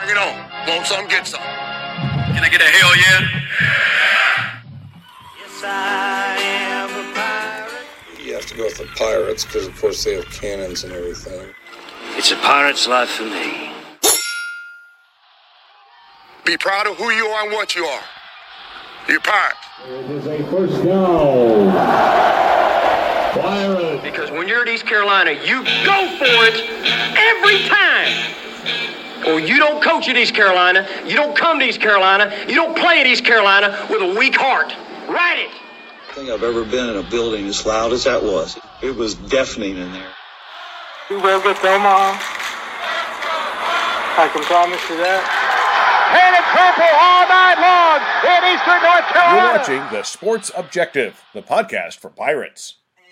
Bring it on. Want some, get some. Can I get a hell yeah? Yes, I am a pirate. You have to go with the Pirates because, of course, they have cannons and everything. It's a pirate's life for me. Be proud of who you are and what you are. You're a pirate. It is a first down. Pirates. Because when you're at East Carolina, you go for it every time. Or you don't coach at East Carolina, you don't come to East Carolina, you don't play at East Carolina with a weak heart. Write it. I think I've ever been in a building as loud as that was. It was deafening in there. We will get Omaha. I can promise you that. Painted purple all night long in Eastern North Carolina. You're watching The Sports Objective, the podcast for Pirates.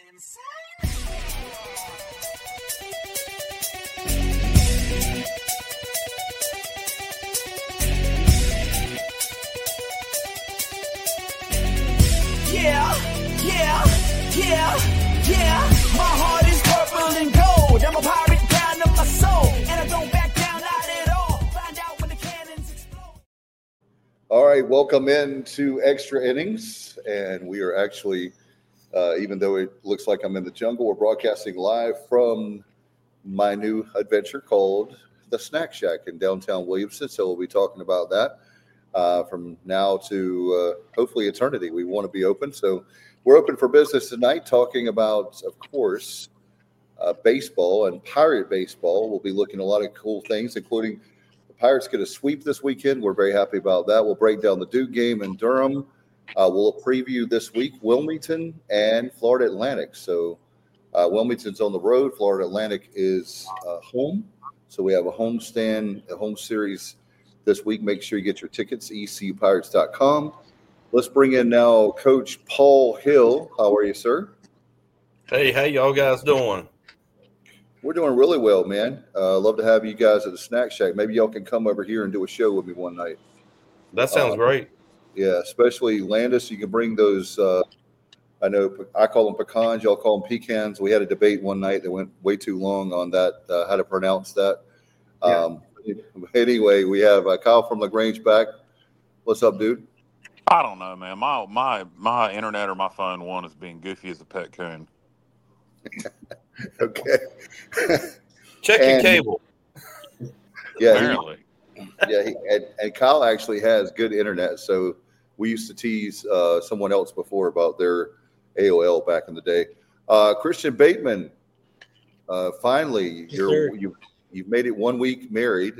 Yeah. My heart is purple and gold. I'm a pirate down to my soul. And I don't back down not at all. Find out when the cannons explode. All right, welcome into Extra Innings. And we are actually, even though it looks like I'm in the jungle, we're broadcasting live from my new adventure called the Snack Shack in downtown Williamson. So we'll be talking about that from now to hopefully eternity. We want to be open. So we're open for business tonight, talking about, of course, baseball and Pirate baseball. We'll be looking at a lot of cool things, including the Pirates get a sweep this weekend. We're very happy about that. We'll break down the Duke game in Durham. We'll preview this week Wilmington and Florida Atlantic. So Wilmington's on the road. Florida Atlantic is home. So we have a home series this week. Make sure you get your tickets, ecupirates.com. Let's bring in now Coach Paul Hill. How are you, sir? Hey, how y'all guys doing? We're doing really well, man. Love to have you guys at the Snack Shack. Maybe y'all can come over here and do a show with me one night. That sounds great. Yeah, especially Landis. You can bring those, I know I call them pecans. Y'all call them pecans. We had a debate one night that went way too long on that, how to pronounce that. Anyway, we have Kyle from LaGrange back. What's up, dude? I don't know, man. My internet or my phone one is being goofy as a pet coon. Okay. Check your cable. Yeah, apparently. And Kyle actually has good internet. So we used to tease someone else before about their AOL back in the day. Christian Bateman, finally, you've made it 1 week married.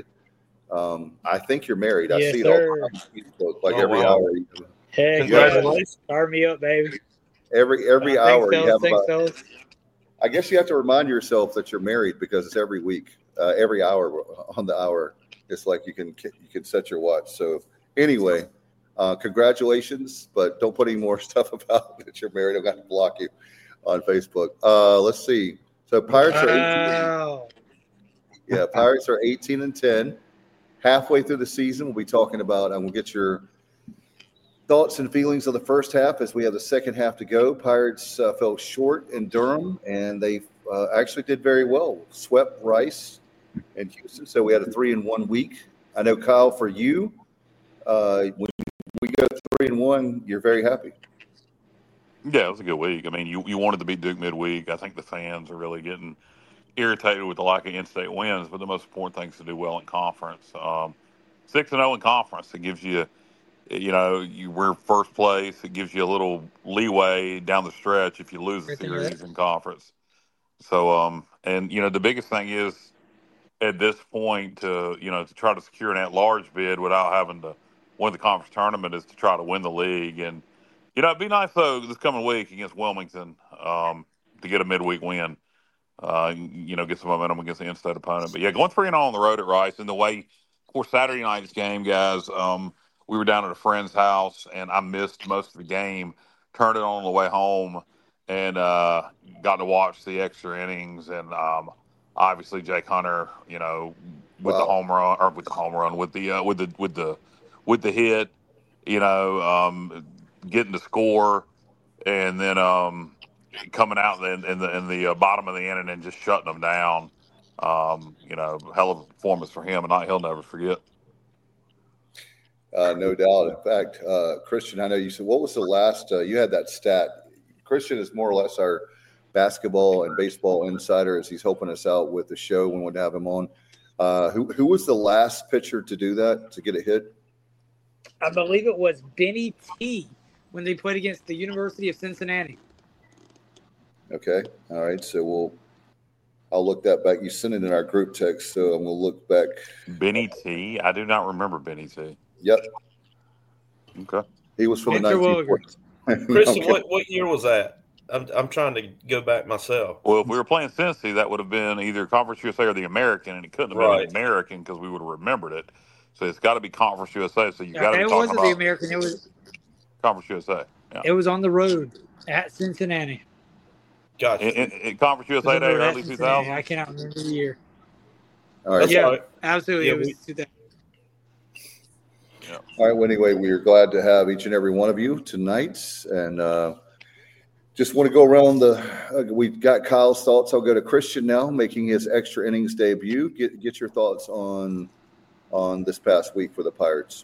I think you're married. I see it all on Facebook, like every hour. Hey, congratulations! Start me up, baby. Every hour so, you have about, I guess you have to remind yourself that you're married because it's every week, every hour on the hour. It's like you can set your watch. So anyway, congratulations, but don't put any more stuff about that you're married. I'm going to block you on Facebook. Let's see. So Pirates are 18. Yeah, Pirates are 18-10. Halfway through the season, we'll be talking about, and we'll get your thoughts and feelings of the first half as we have the second half to go. Pirates fell short in Durham, and they actually did very well. Swept Rice and Houston, so we had a 3-1 week. I know, Kyle, for you, when we go 3-1, you're very happy. Yeah, it was a good week. I mean, you wanted to beat Duke midweek. I think the fans are really getting irritated with the lack of in-state wins, but the most important thing is to do well in conference. 6-0 in conference, it gives you, we're first place. It gives you a little leeway down the stretch if you lose a series in conference. So, the biggest thing is at this point to try to secure an at-large bid without having to win the conference tournament is to try to win the league. And, it'd be nice, though, this coming week against Wilmington to get a midweek win. Get some momentum against the in-state opponent. But, yeah, going 3-0 on the road at Rice. And the way, of course, Saturday night's game, guys, we were down at a friend's house, and I missed most of the game, turned it on the way home, and got to watch the extra innings. And obviously Jake Hunter, with the home run, or with the home run, with the hit, getting the score, and then coming out in the bottom of the inning and just shutting them down. Hell of a performance for him, and he'll never forget. No doubt. In fact, Christian, I know you said, what was the last, you had that stat. Christian is more or less our basketball and baseball insider as he's helping us out with the show when we'd have him on. Who was the last pitcher to do that, to get a hit? I believe it was Benny T when they played against the University of Cincinnati. Okay. All right. So I'll look that back. You sent it in our group text, so I'm going to look back. Benny T? I do not remember Benny T. Yep. Okay. He was from the 1940s. Christian, what year was that? I'm trying to go back myself. Well, if we were playing Cincy, that would have been either Conference USA or the American, and it couldn't have been the American because we would have remembered it. So it's got to be Conference USA. So you got to be talking about. It wasn't the American. It was Conference USA. Yeah. It was on the road at Cincinnati. Gotcha. In Conference USA Day, early 2000s? I cannot remember the year. All right. Yeah, absolutely. It was 2000. Yeah. All right. Well, anyway, we are glad to have each and every one of you tonight. And just want to go around we've got Kyle's thoughts. I'll go to Christian now, making his extra innings debut. Get your thoughts on this past week for the Pirates.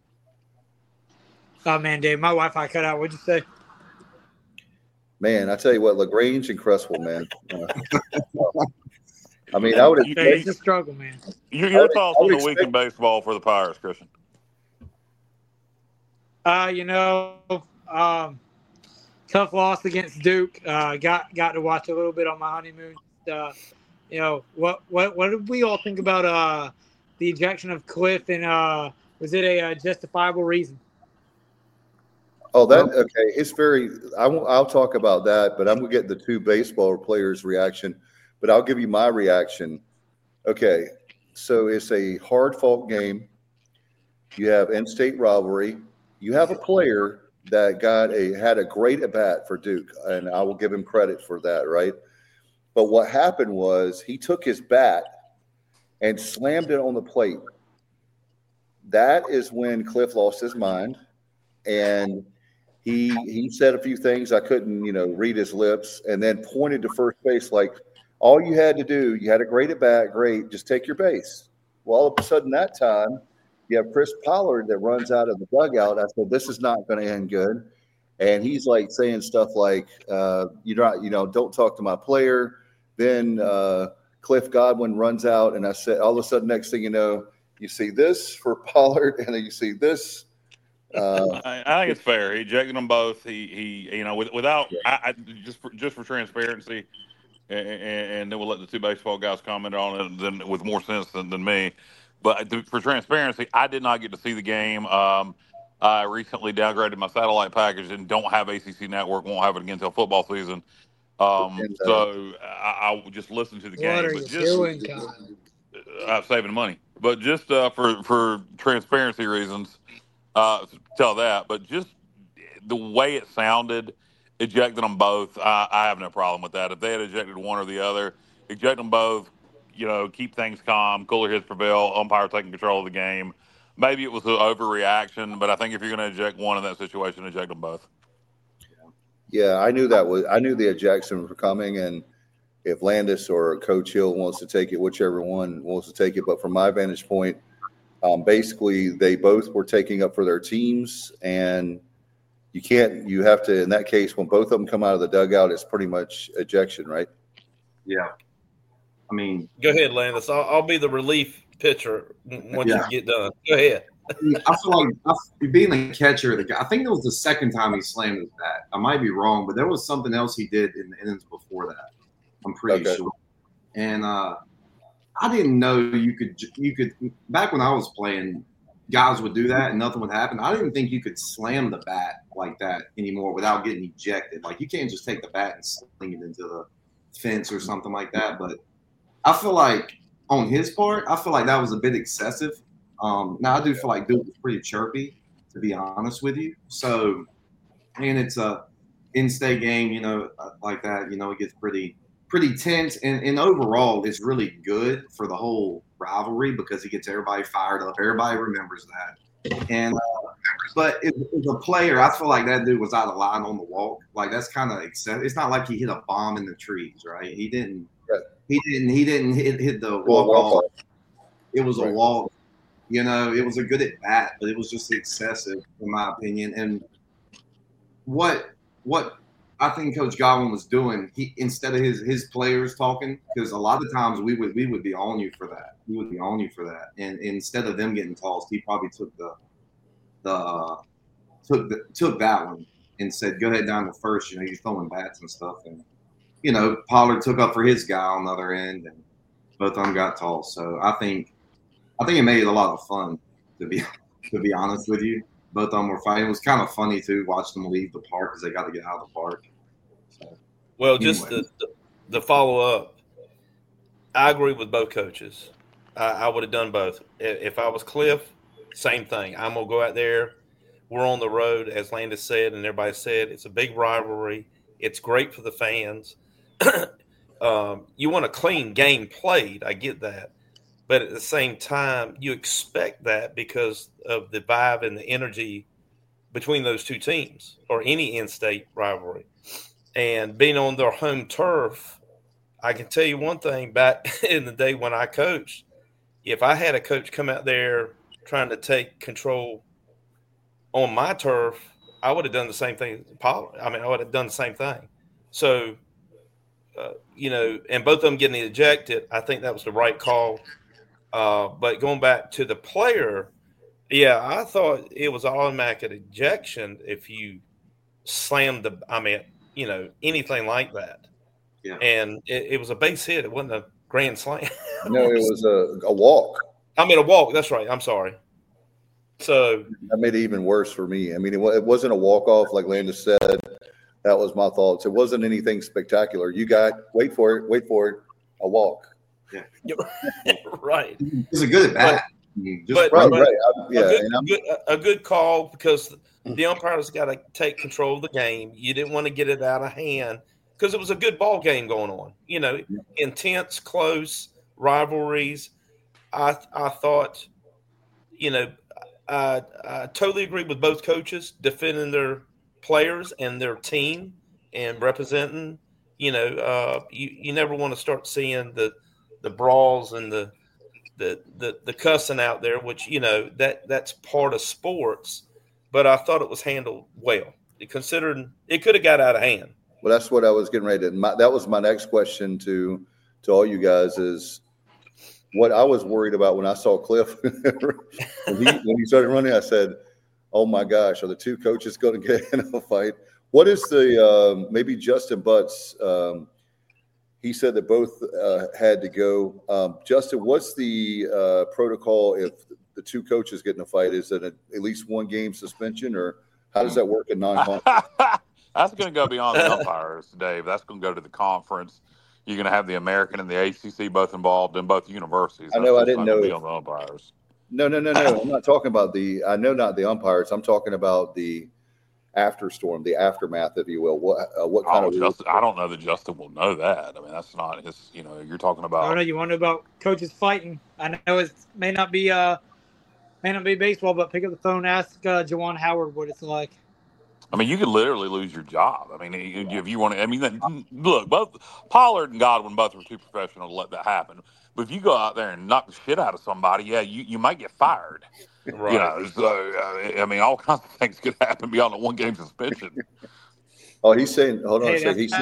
Oh, man, Dave, my Wi-Fi cut out. What'd you say? Man, I tell you what, LaGrange and Cresswell, man. I mean, I would have. It's a struggle, man. Your thoughts on the week in baseball for the Pirates, Christian? Tough loss against Duke. Got to watch a little bit on my honeymoon. What did we all think about the ejection of Cliff? And was it a justifiable reason? Oh, okay. It's very. I'll talk about that, but I'm gonna get the two baseball players' reaction. But I'll give you my reaction. Okay, so it's a hard-fought game. You have in-state rivalry. You have a player that had a great at bat for Duke, and I will give him credit for that, right? But what happened was he took his bat and slammed it on the plate. That is when Cliff lost his mind, and he said a few things I couldn't, read his lips, and then pointed to first base like, all you had to do, you had a great at bat, great, just take your base. Well, all of a sudden that time, you have Chris Pollard that runs out of the dugout. I said, this is not going to end good. And he's like saying stuff like, don't talk to my player. Then Cliff Godwin runs out, and I said, all of a sudden, next thing you know, you see this for Pollard, and then you see this. I think it's fair. He ejected them both. Without just for transparency, and then we'll let the two baseball guys comment on it then with more sense than me. But for transparency, I did not get to see the game. I recently downgraded my satellite package and don't have ACC Network. Won't have it again until football season. So I will just listen to the game. What are you doing, Con? I'm saving money, but just for transparency reasons. Tell that, but just the way it sounded, ejecting them both, I have no problem with that. If they had ejected one or the other, eject them both, keep things calm, cooler heads prevail, umpire taking control of the game. Maybe it was an overreaction, but I think if you're going to eject one in that situation, eject them both. Yeah, I knew the ejection was coming, and if Landis or Coach Hill wants to take it, whichever one wants to take it. But from my vantage point, basically they both were taking up for their teams, and you have to, in that case, when both of them come out of the dugout, it's pretty much ejection, right? Yeah. I mean, go ahead, Landis. I'll be the relief pitcher once you get done. Go ahead. I feel like being the catcher, I think it was the second time he slammed his bat. I might be wrong, but there was something else he did in the innings before that. I'm pretty sure. And I didn't know you could back when I was playing, guys would do that and nothing would happen. I didn't think you could slam the bat like that anymore without getting ejected. Like, you can't just take the bat and sling it into the fence or something like that. But I feel like on his part, I feel like that was a bit excessive. Now I do feel like Duke was pretty chirpy, to be honest with you. So, and it's a in-state game, like that. It gets pretty tense, and overall, it's really good for the whole rivalry because it gets everybody fired up. Everybody remembers that. And but as a player, I feel like that dude was out of line on the walk. Like, that's kind of excessive. It's not like he hit a bomb in the trees, right? He didn't hit the walk off. It was a walk. You know, it was a good at bat, but it was just excessive, in my opinion. And what I think Coach Godwin was doing, he instead of his players talking, because a lot of times we would be on you for that. We would be on you for that. And instead of them getting tossed, he probably took took that one and said, "Go ahead down to first." You know, you're throwing bats and stuff, and you know, Pollard took up for his guy on the other end, and both of them got tossed. So I think it made it a lot of fun, to be honest with you. Both of them were fighting. It was kind of funny too, watch them leave the park because they got to get out of the park. So, well, just the follow up. I agree with both coaches. I would have done both. If I was Cliff, same thing. I'm gonna go out there. We're on the road, as Landis said, and everybody said. It's a big rivalry. It's great for the fans. You want a clean game played. I get that. But at the same time, you expect that because of the vibe and the energy between those two teams or any in-state rivalry. And being on their home turf, I can tell you one thing, back in the day when I coached, if I had a coach come out there trying to take control on my turf, I would have done the same thing. I would have done the same thing. So, you know, and both of them getting ejected, I think that was the right call. But going back to the player, yeah, I thought it was automatic ejection if you slammed you know, anything like that. Yeah. And it was a base hit. It wasn't a grand slam. No, it was a walk. A walk. That's right. I'm sorry. So that made it even worse for me. I mean, it wasn't a walk-off like Landis said. That was my thoughts. It wasn't anything spectacular. You got, wait for it, a walk. Yeah. Right. It's a good at bat. A good call because the umpires got to take control of the game. You didn't want to get it out of hand because it was a good ball game going on. You know, intense, close rivalries. I thought, you know, I totally agree with both coaches defending their players and their team and representing. You know, you never want to start seeing the brawls and the cussing out there, which, you know, that's part of sports. But I thought it was handled well, considering it could have got out of hand. Well, that's what I was getting ready to. That was my next question to all you guys is what I was worried about when I saw Cliff when he started running. I said, "Oh my gosh, are the two coaches going to get in a fight?" What is the maybe Justin Butts? He said that both had to go. Justin, what's the protocol if the two coaches get in a fight? Is it at least one game suspension, or how does that work in non-conference? That's going to go beyond the umpires, Dave. That's going to go to the conference. You're going to have the American and the ACC both involved in both universities. I know. I didn't know. On the umpires. No. I'm not talking about I know not the umpires. I'm talking about the afterstorm, the aftermath, if you will. What kind of? Justin, I don't know that Justin will know that. I mean, that's not his. You know, you're talking about. I don't know. You wonder about coaches fighting. I know it may not be baseball, but pick up the phone, ask Juwan Howard what it's like. I mean, you could literally lose your job. I mean, if you want to. I mean, look, both Pollard and Godwin both were too professional to let that happen. But if you go out there and knock the shit out of somebody, yeah, you might get fired. Right. You know, so I mean, all kinds of things could happen beyond a one-game suspension. Oh, he's saying. Hold on a second. He's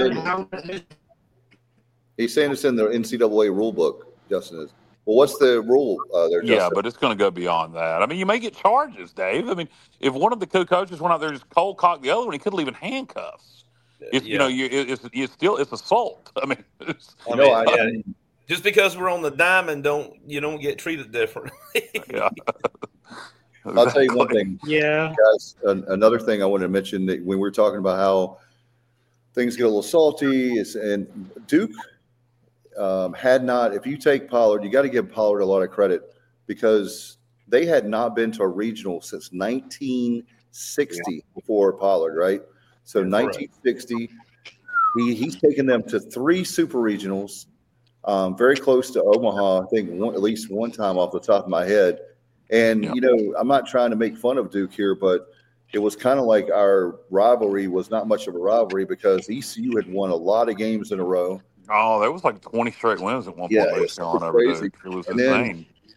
saying it's in the NCAA rule book. Justin is. Well, what's the rule there, Justin? Yeah, but it's going to go beyond that. I mean, you may get charges, Dave. I mean, if one of the two coaches went out there and just cold cocked the other one, he could leave in handcuffs. You know, it's assault. I mean, just because we're on the diamond, you don't get treated different. Yeah. I'll tell you one thing. Yeah. Guys, another thing I wanted to mention that when we were talking about how things get a little salty and Duke had not, if you take Pollard, you got to give Pollard a lot of credit because they had not been to a regional since 1960 before Pollard, right? So 1960, he's taken them to 3 super regionals, very close to Omaha, I think at least one time off the top of my head. And, you know, I'm not trying to make fun of Duke here, but it was kind of like our rivalry was not much of a rivalry because ECU had won a lot of games in a row. Oh, there was like 20 straight wins at one point. Yeah, it was crazy. It was insane.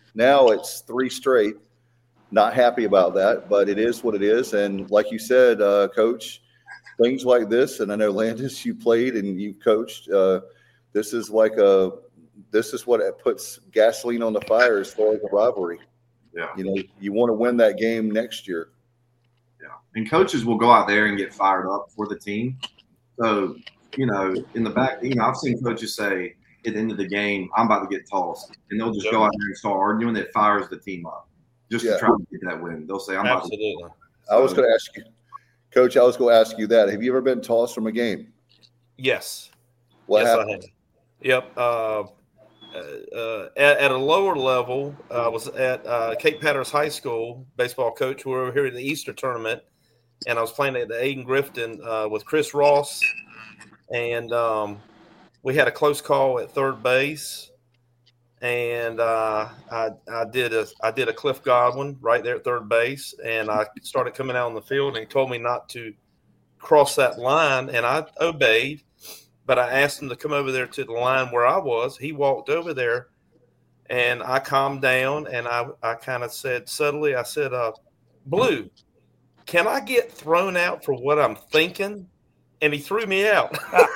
Now it's 3 straight. Not happy about that, but it is what it is. And like you said, Coach, things like this, and I know Landis, you played and you coached. This is what it puts gasoline on the fire as far as the rivalry. Yeah. You want to win that game next year. Yeah. And coaches will go out there and get fired up for the team. So, in the back, I've seen coaches say at the end of the game, I'm about to get tossed. And they'll just go out there and start arguing. That fires the team up just to try to get that win. They'll say, I'm about to get tossed. I was going to ask you, Coach, ask you that. Have you ever been tossed from a game? Yes. What yes, happened? I have. Yep. At a lower level, I was at Cape Hatteras High School baseball coach. We were here in the Easter tournament, and I was playing at the Aiden Grifton with Chris Ross, and we had a close call at third base, and I did a Cliff Godwin right there at third base, and I started coming out on the field, and he told me not to cross that line, and I obeyed. But I asked him to come over there to the line where I was. He walked over there, and I calmed down, and I kind of said subtly, I said, Blue, can I get thrown out for what I'm thinking? And he threw me out.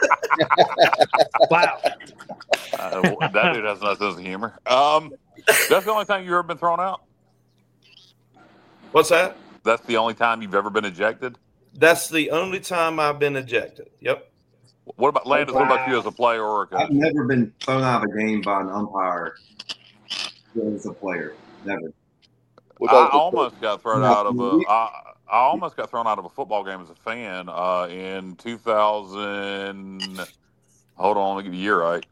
Wow. That dude has no sense of humor. That's the only time you've ever been thrown out? What's that? That's the only time you've ever been ejected? That's the only time I've been ejected. Yep. What about Landis? What about you as a player or a coach? I've never been thrown out of a game by an umpire as a player. Never. I almost got thrown out of I almost got thrown out of a football game as a fan in 2000. Hold on, let me get the year right.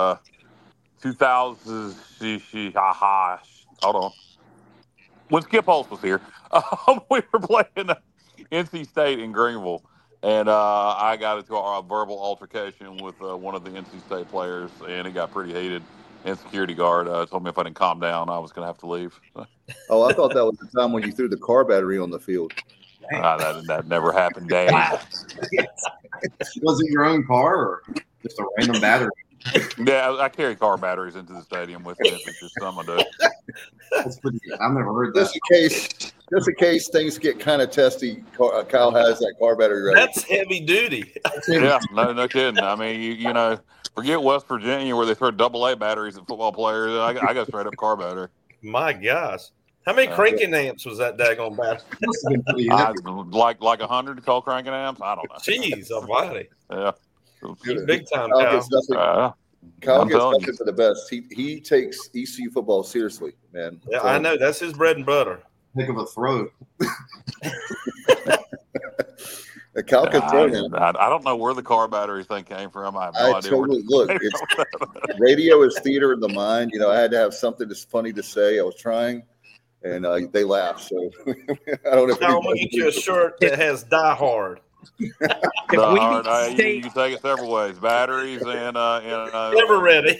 2000. Hold on. When Skip Holtz was here, we were playing NC State in Greenville. And I got into a verbal altercation with one of the NC State players, and it got pretty heated. And security guard told me if I didn't calm down, I was going to have to leave. Oh, I thought that was the time when you threw the car battery on the field. That never happened, Dave. Was it your own car or just a random battery? Yeah, I carry car batteries into the stadium with me. It's just something I do. That's pretty good. I've never heard that. Just in case things get kind of testy, Kyle has that car battery ready. That's heavy duty. Yeah, no kidding. I mean, you forget West Virginia where they throw AA batteries at football players. I got straight up car battery. My gosh. How many cranking amps was that daggone battery? Like 100 call cranking amps? I don't know. Jeez, almighty. Yeah. Big time, Kyle. Kyle gets nothing for the best. He takes ECU football seriously, man. Yeah, I know. That's his bread and butter. Heck of a throw. Kyle can throw him. I don't know where the car battery thing came from. I have no idea. Look, radio is theater of the mind. I had to have something that's funny to say. I was trying, and they laughed. So I don't know. I'm going to get you a shirt that has Die Hard. You can take it several ways: batteries and Never ready.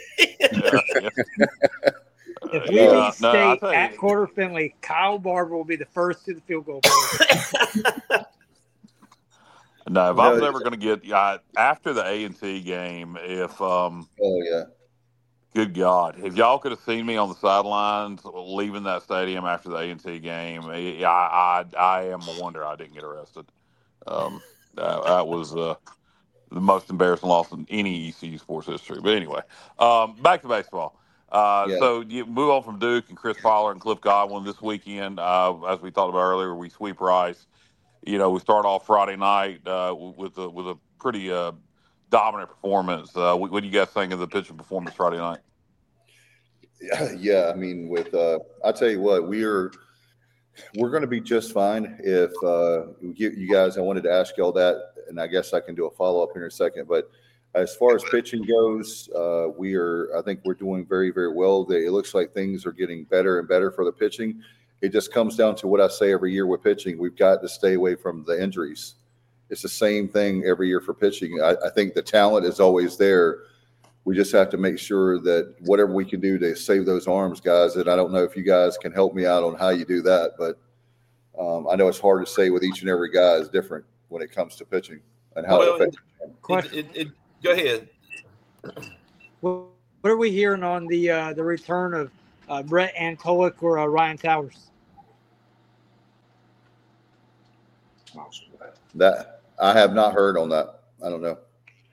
If we beat State at Quarter Finley, Kyle Barber will be the first to the field goal post. No, if I was ever going to get after the A&T game, good God, if y'all could have seen me on the sidelines leaving that stadium after the A&T game, I am a wonder I didn't get arrested. That was the most embarrassing loss in any ECU sports history. But anyway, back to baseball. So you move on from Duke and Chris Pollard and Cliff Godwin this weekend. As we talked about earlier, we sweep Rice. We start off Friday night with a pretty dominant performance. What do you guys think of the pitching performance Friday night? Yeah, I mean, I tell you what, we're going to be just fine if you guys. I wanted to ask y'all that, and I guess I can do a follow up here in a second. But as far as pitching goes, I think we're doing very, very well. It looks like things are getting better and better for the pitching. It just comes down to what I say every year with pitching. We've got to stay away from the injuries. It's the same thing every year for pitching. I think the talent is always there. We just have to make sure that whatever we can do to save those arms, guys. And I don't know if you guys can help me out on how you do that, but I know it's hard to say with each and every guy is different when it comes to pitching and how it affects them. Go ahead. What are we hearing on the return of Brett Antolik or Ryan Towers. That I have not heard on that. I don't know.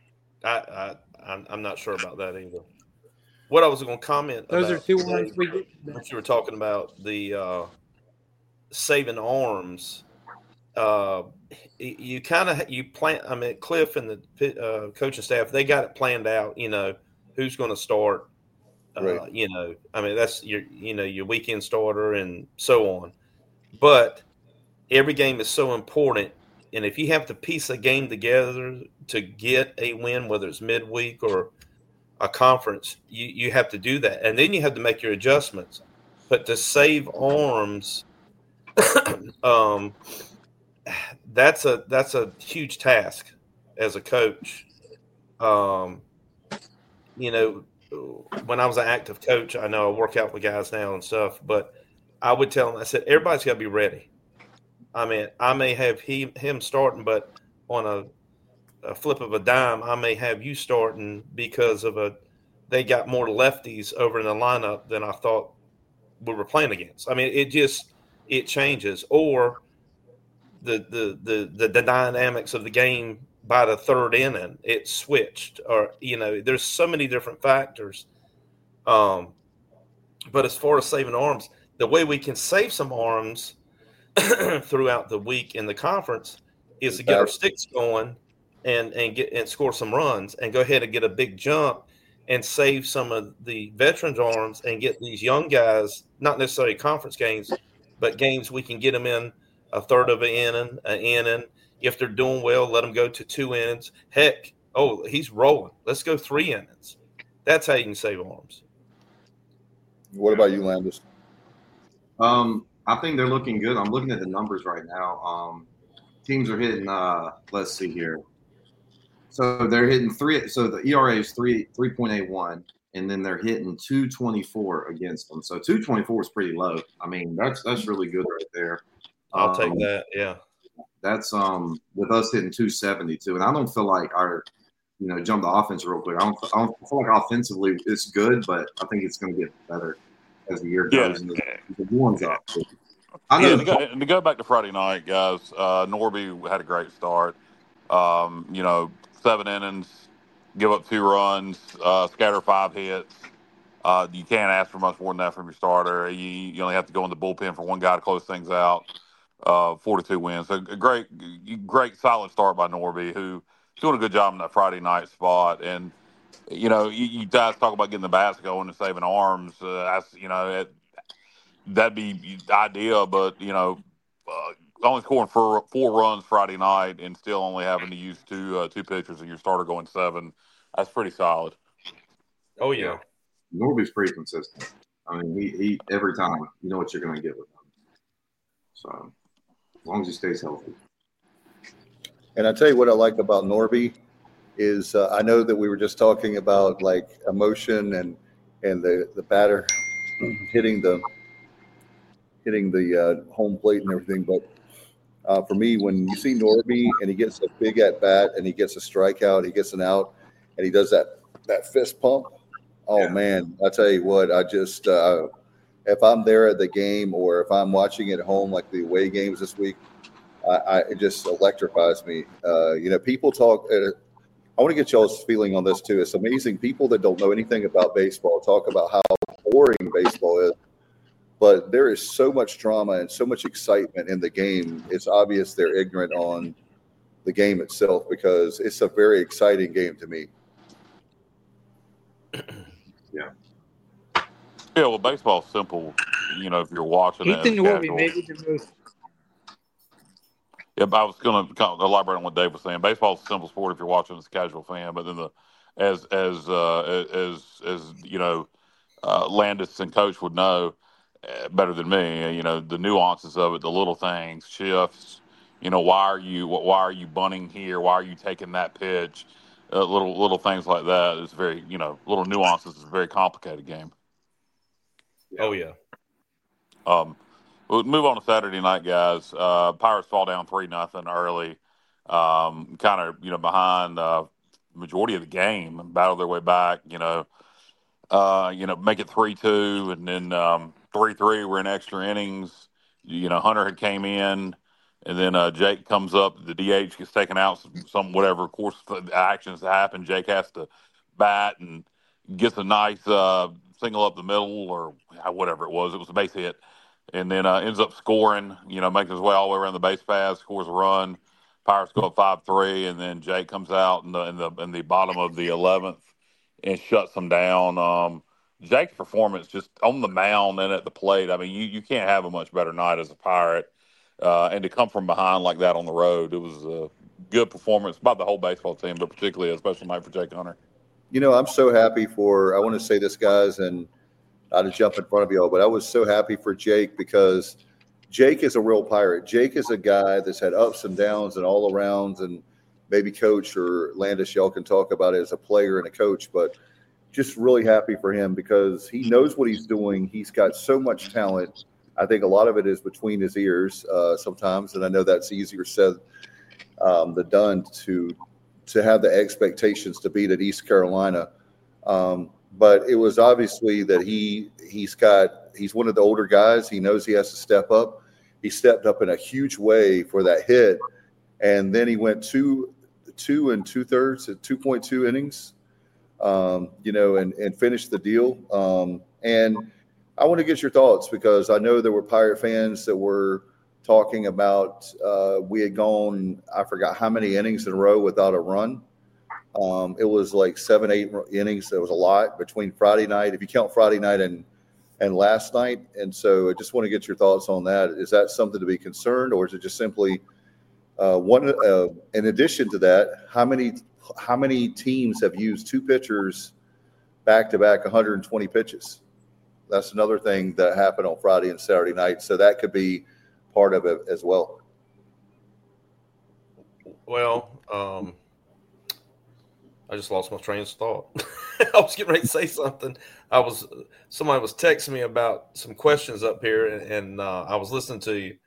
I'm not sure about that either. What I was going to comment Those about are two today, ones we get. what you were talking about, the saving arms. You kind of plan. I mean, Cliff and the coaching staff, they got it planned out. You know who's going to start. Right. You know, I mean that's your weekend starter and so on. But every game is so important, and if you have to piece a game together to get a win, whether it's midweek or a conference, you have to do that, and then you have to make your adjustments. But to save arms, that's a huge task as a coach. You know, when I was an active coach, I know I work out with guys now and stuff, but I would tell them, I said, everybody's got to be ready. I mean, I may have him starting, but on a flip of a dime, I may have you starting because they got more lefties over in the lineup than I thought we were playing against. I mean, it changes, or the dynamics of the game by the third inning, it switched, or there's so many different factors. But as far as saving arms, the way we can save some arms throughout the week in the conference is to get our sticks going and score some runs and go ahead and get a big jump and save some of the veterans' arms and get these young guys, not necessarily conference games, but games we can get them in a third of an inning. If they're doing well, let them go to 2 innings. Heck, he's rolling. Let's go 3 innings. That's how you can save arms. What about you, Landis? I think they're looking good. I'm looking at the numbers right now. Teams are hitting. Let's see here. So they're hitting 3. So the ERA is 3.81, and then they're hitting 2.24 against them. So 2.24 is pretty low. I mean, that's really good right there. I'll take that. Yeah. That's with us hitting 272, and I don't feel like jump the offense real quick. I don't feel like offensively it's good, but I think it's going to get better as the year goes. And the warms up. To go back to Friday night, guys, Norby had a great start. 7 innings, give up 2 runs, scatter 5 hits. You can't ask for much more than that from your starter. You only have to go in the bullpen for one guy to close things out. 4-2 wins. So a great solid start by Norby, who's doing a good job in that Friday night spot. And you guys talk about getting the bats going and saving arms. That'd be the idea, but only scoring 4 runs Friday night and still only having to use two pitchers and your starter going 7. That's pretty solid. Oh yeah, Norby's pretty consistent. I mean, he every time you know what you're going to get with him. So as long as he stays healthy. And I tell you what I like about Norby is I know that we were just talking about like emotion and the batter hitting the home plate and everything, but for me, when you see Norby and he gets a big at bat and he gets a strikeout, he gets an out, and he does that fist pump. Oh yeah. Man, I tell you what, I just if I'm there at the game or if I'm watching at home, like the away games this week, it just electrifies me. People talk. I want to get y'all's feeling on this too. It's amazing. People that don't know anything about baseball talk about how boring baseball is, but there is so much drama and so much excitement in the game. It's obvious they're ignorant on the game itself because it's a very exciting game to me. Yeah. Yeah, well, baseball's simple. If you're watching it. Ethan Norby maybe the most. Yeah, but I was going to elaborate on what Dave was saying. Baseball's a simple sport if you're watching as a casual fan, but then Landis and Coach would know better than me. The nuances of it, the little things, shifts. Why are you bunting here? Why are you taking that pitch? Little things like that. It's very little nuances. It's a very complicated game. Oh yeah. We'll move on to Saturday night, guys. Pirates fall down 3-0 early, kind of behind majority of the game and battle their way back. make it 3-2, and then 3-3. We're in extra innings. Hunter had came in, and then Jake comes up. The DH gets taken out. Some whatever. Of course, the actions that happen. Jake has to bat and gets a nice single up the middle or whatever it was. It was a base hit, and then ends up scoring. Making his way all the way around the base paths, scores a run. Pirates go up 5-3, and then Jake comes out in the bottom of the 11th and shuts them down. Jake's performance just on the mound and at the plate. I mean, you can't have a much better night as a Pirate, and to come from behind like that on the road, it was a good performance by the whole baseball team, but particularly a special night for Jake Hunter. I'm so happy I want to say this, guys, and not to jump in front of y'all, but I was so happy for Jake because Jake is a real Pirate. Jake is a guy that's had ups and downs and all arounds, and maybe Coach or Landis, y'all can talk about it as a player and a coach, but just really happy for him because he knows what he's doing. He's got so much talent. I think a lot of it is between his ears sometimes, and I know that's easier said than done to have the expectations to beat at East Carolina. But it was obviously that he's one of the older guys. He knows he has to step up. He stepped up in a huge way for that hit, and then he went 2 2/3 at 2.2 innings, and finished the deal. And I want to get your thoughts because I know there were Pirate fans that were talking about we had gone, I forgot how many innings in a row without a run. It was like 7-8 innings. That was a lot between Friday night, if you count Friday night and last night. And so I just want to get your thoughts on that. Is that something to be concerned, or is it just simply in addition to that, how many teams have used two pitchers back-to-back 120 pitches? That's another thing that happened on Friday and Saturday night. So that could be part of it as well. Well, I just lost my train of thought. I was getting ready to say something. Somebody was texting me about some questions up here, and I was listening to you.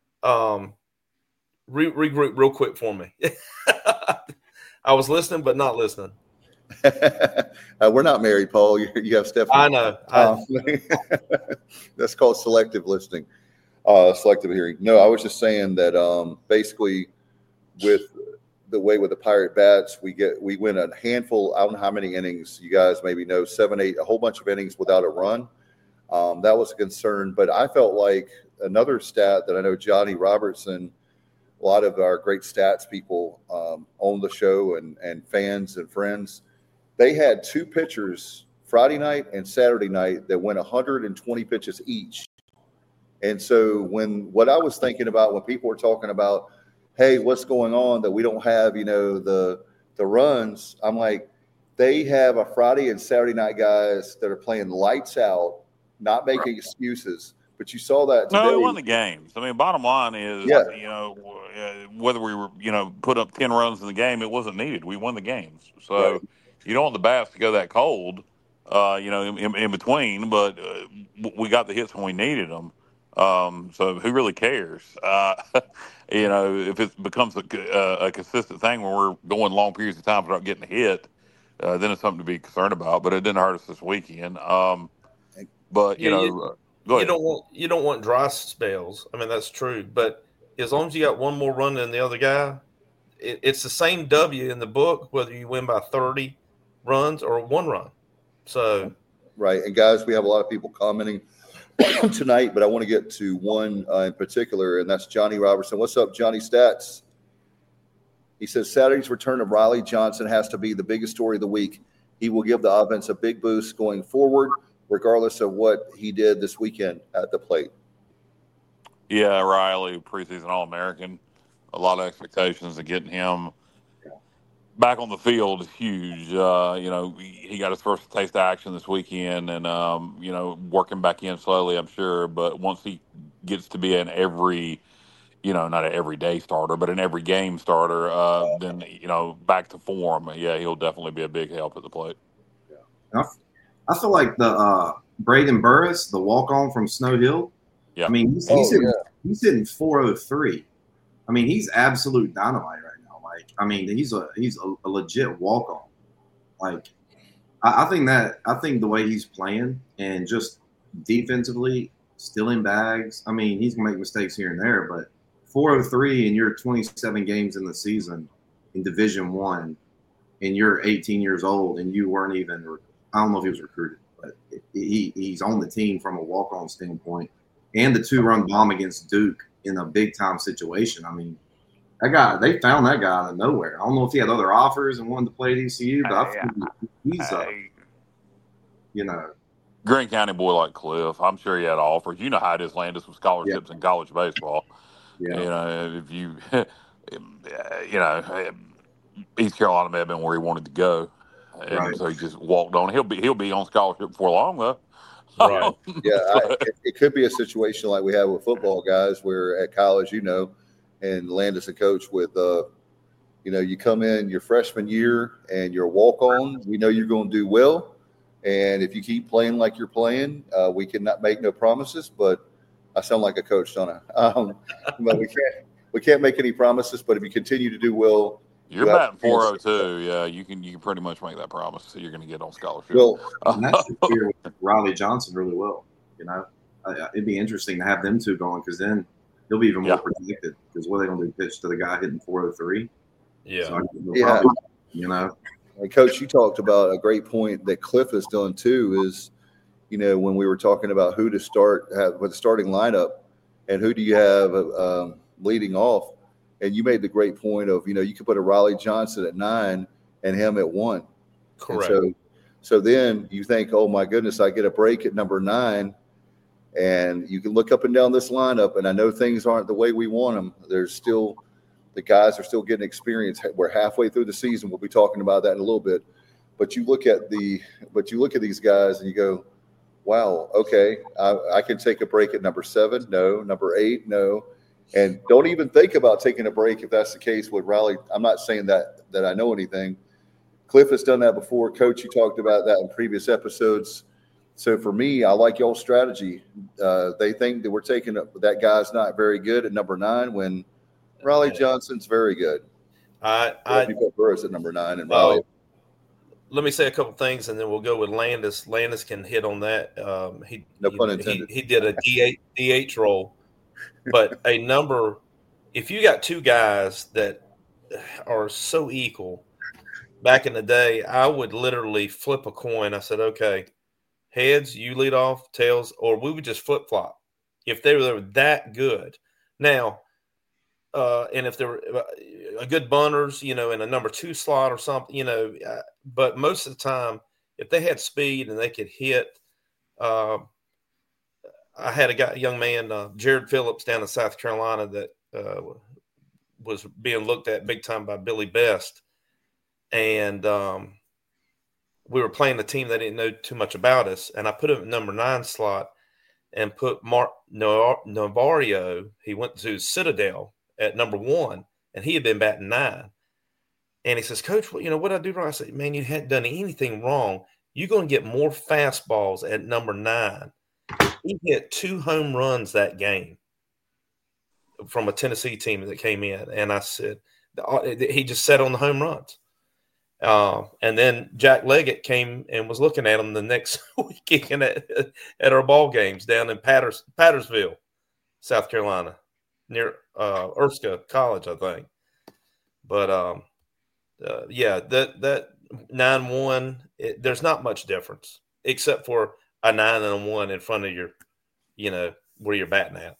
Regroup real quick for me. I was listening, but not listening. We're not married, Paul. You have Stephanie. I know. That's called selective listening, selective hearing. No, I was just saying that basically with the way with the Pirate bats, we win a handful. I don't know how many innings. You guys maybe know 7, 8, a whole bunch of innings without a run. That was a concern. But I felt like another stat that I know Johnny Robertson, a lot of our great stats people on the show and fans and friends, they had two pitchers Friday night and Saturday night that went 120 pitches each. And so what I was thinking about when people were talking about, hey, what's going on that we don't have, the runs, I'm like, they have a Friday and Saturday night guys that are playing lights out, not making excuses. But you saw that today. No, we won the games. I mean, bottom line is, whether we were, put up 10 runs in the game, it wasn't needed. We won the games. So right. You don't want the bats to go that cold, in between, but we got the hits when we needed them. So who really cares? If it becomes a consistent thing when we're going long periods of time without getting hit, then it's something to be concerned about. But it didn't hurt us this weekend. But you don't want dry spells. I mean, that's true. But as long as you got one more run than the other guy, it's the same W in the book, whether you win by 30 runs or 1 run. So right. And guys, we have a lot of people commenting tonight, but I want to get to one in particular, and that's Johnny Robertson. What's up, Johnny Stats? He says Saturday's return of Riley Johnson has to be the biggest story of the week. He will give the offense a big boost going forward, regardless of what he did this weekend at the plate. Yeah, Riley, preseason All-American. A lot of expectations of getting him back on the field is huge. He got his first taste of action this weekend and, working back in slowly, I'm sure. But once he gets to be an every, not an everyday starter, but an every game starter, then, back to form, he'll definitely be a big help at the plate. Yeah. I feel like the Braden Burris, the walk-on from Snow Hill, yeah. I mean, he's hitting 403. I mean, he's absolute dynamite right now. Like, I mean, he's a legit walk-on. Like, I think the way he's playing and just defensively stealing bags. I mean, he's gonna make mistakes here and there, but 403 and you're 27 games in the season in Division I, and you're 18 years old and you weren't even. I don't know if he was recruited, but he's on the team from a walk-on standpoint, and the 2-run bomb against Duke in a big-time situation. I mean, that guy, they found that guy out of nowhere. I don't know if he had other offers and wanted to play at ECU, but I think he's Green County boy like Cliff. I'm sure he had offers. You know how it is, Landis, with scholarships in college baseball. Yeah. If you, East Carolina may have been where he wanted to go, and so he just walked on. He'll be on scholarship before long, though. Right. It could be a situation like we have with football guys, where at college, and Landis a coach with, you come in your freshman year and you're a walk-on. We know you're going to do well, and if you keep playing like you're playing, we cannot make no promises. But I sound like a coach, don't I? But we can't make any promises. But if you continue to do well, you're batting 402. Yeah, you can pretty much make that promise. So you're going to get on scholarship. Well, that's with Riley Johnson really well. It'd be interesting to have them two going, because then he'll be even more protected. Because what are they going to do? Pitch to the guy hitting 403? Yeah. So And Coach, you talked about a great point that Cliff has done too. Is when we were talking about who to start with the starting lineup and who do you have leading off. And you made the great point of, you could put a Riley Johnson at 9 and him at 1. Correct. So then you think, oh my goodness, I get a break at number 9, and you can look up and down this lineup, and I know things aren't the way we want them. The guys are still getting experience. We're halfway through the season. We'll be talking about that in a little bit. But you look at these guys and you go, wow, okay, I can take a break at number 7. No. Number 8, no. And don't even think about taking a break if that's the case with Riley. I'm not saying that I know anything. Cliff has done that before. Coach, you talked about that in previous episodes. So for me, I like y'all's strategy. They think that we're taking that guy's not very good at number 9 when Riley Johnson's very good. I put Burris at number 9 and Riley. Let me say a couple things, and then we'll go with Landis. Landis can hit on that. No pun intended. He did a DH role. But if you got two guys that are so equal, back in the day, I would literally flip a coin. I said, okay, heads, you lead off, tails, or we would just flip-flop if they were that good. Now, and if they were a good bunters, in a number 2 slot or something, but most of the time, if they had speed and they could hit, I had a young man, Jared Phillips, down in South Carolina that was being looked at big time by Billy Best. And we were playing a team that didn't know too much about us. And I put him at number 9 slot and put Mark Navario. He went to Citadel at number 1, and he had been batting 9. And he says, Coach, what did I do wrong? I said, man, you hadn't done anything wrong. You're going to get more fastballs at number 9. He hit 2 home runs that game from a Tennessee team that came in. And I said, he just sat on the home runs. And then Jack Leggett came and was looking at him the next week kicking at our ball games down in Pattersville, South Carolina, near Erskine College, I think. But, that 9-1, there's not much difference except for a 9 and a 1 in front of your, where you're batting at.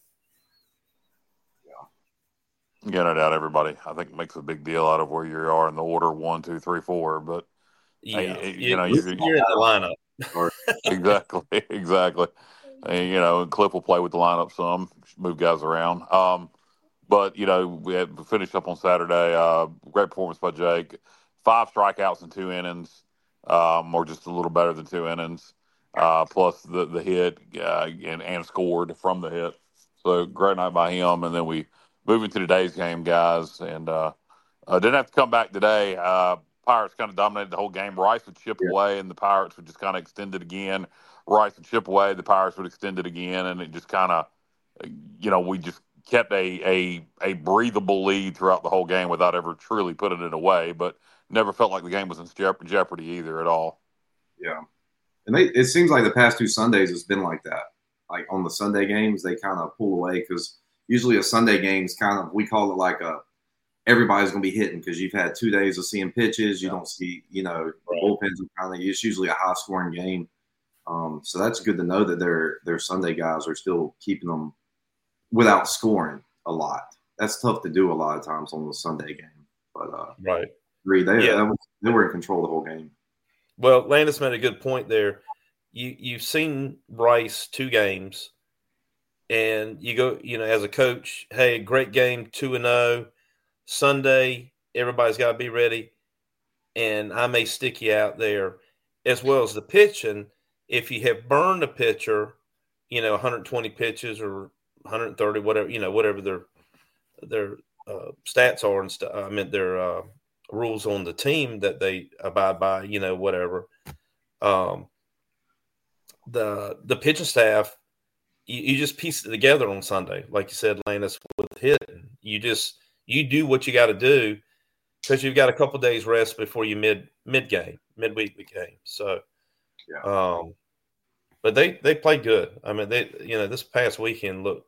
Yeah, no doubt. Everybody, I think, makes a big deal out of where you are in the order 1, 2, 3, 4. But you're in the lineup. Exactly. And, Cliff will play with the lineup some, move guys around. But we had finished up on Saturday. Great performance by Jake. 5 strikeouts in 2 innings, or just a little better than 2 innings. Plus the hit and scored from the hit. So great night by him. And then we move into today's game, guys. And didn't have to come back today. Pirates kind of dominated the whole game. Rice would chip away, and the Pirates would just kind of extend it again. Rice would chip away, the Pirates would extend it again. And it just kind of, we just kept a breathable lead throughout the whole game without ever truly putting it away. But never felt like the game was in jeopardy either at all. Yeah. And it seems like the past 2 Sundays it's been like that. Like on the Sunday games, they kind of pull away because usually a Sunday game is kind of, we call it like everybody's going to be hitting because you've had 2 days of seeing pitches. You don't see, bullpens are kind of, it's usually a high scoring game. So that's good to know that their Sunday guys are still keeping them without scoring a lot. That's tough to do a lot of times on the Sunday game. But right. They were in control the whole game. Well, Landis made a good point there. You've seen Bryce 2 games, and you go, as a coach, hey, great game, 2-0. Sunday, everybody's got to be ready, and I may stick you out there, as well as the pitching. If you have burned a pitcher, 120 pitches or 130, whatever their stats are and stuff. I mean, their rules on the team that they abide by, whatever. The pitching staff, you just piece it together on Sunday, like you said, Landis, with hitting. You do what you got to do because you've got a couple days rest before you midweek game. So, yeah. But they played good. I mean, this past weekend looked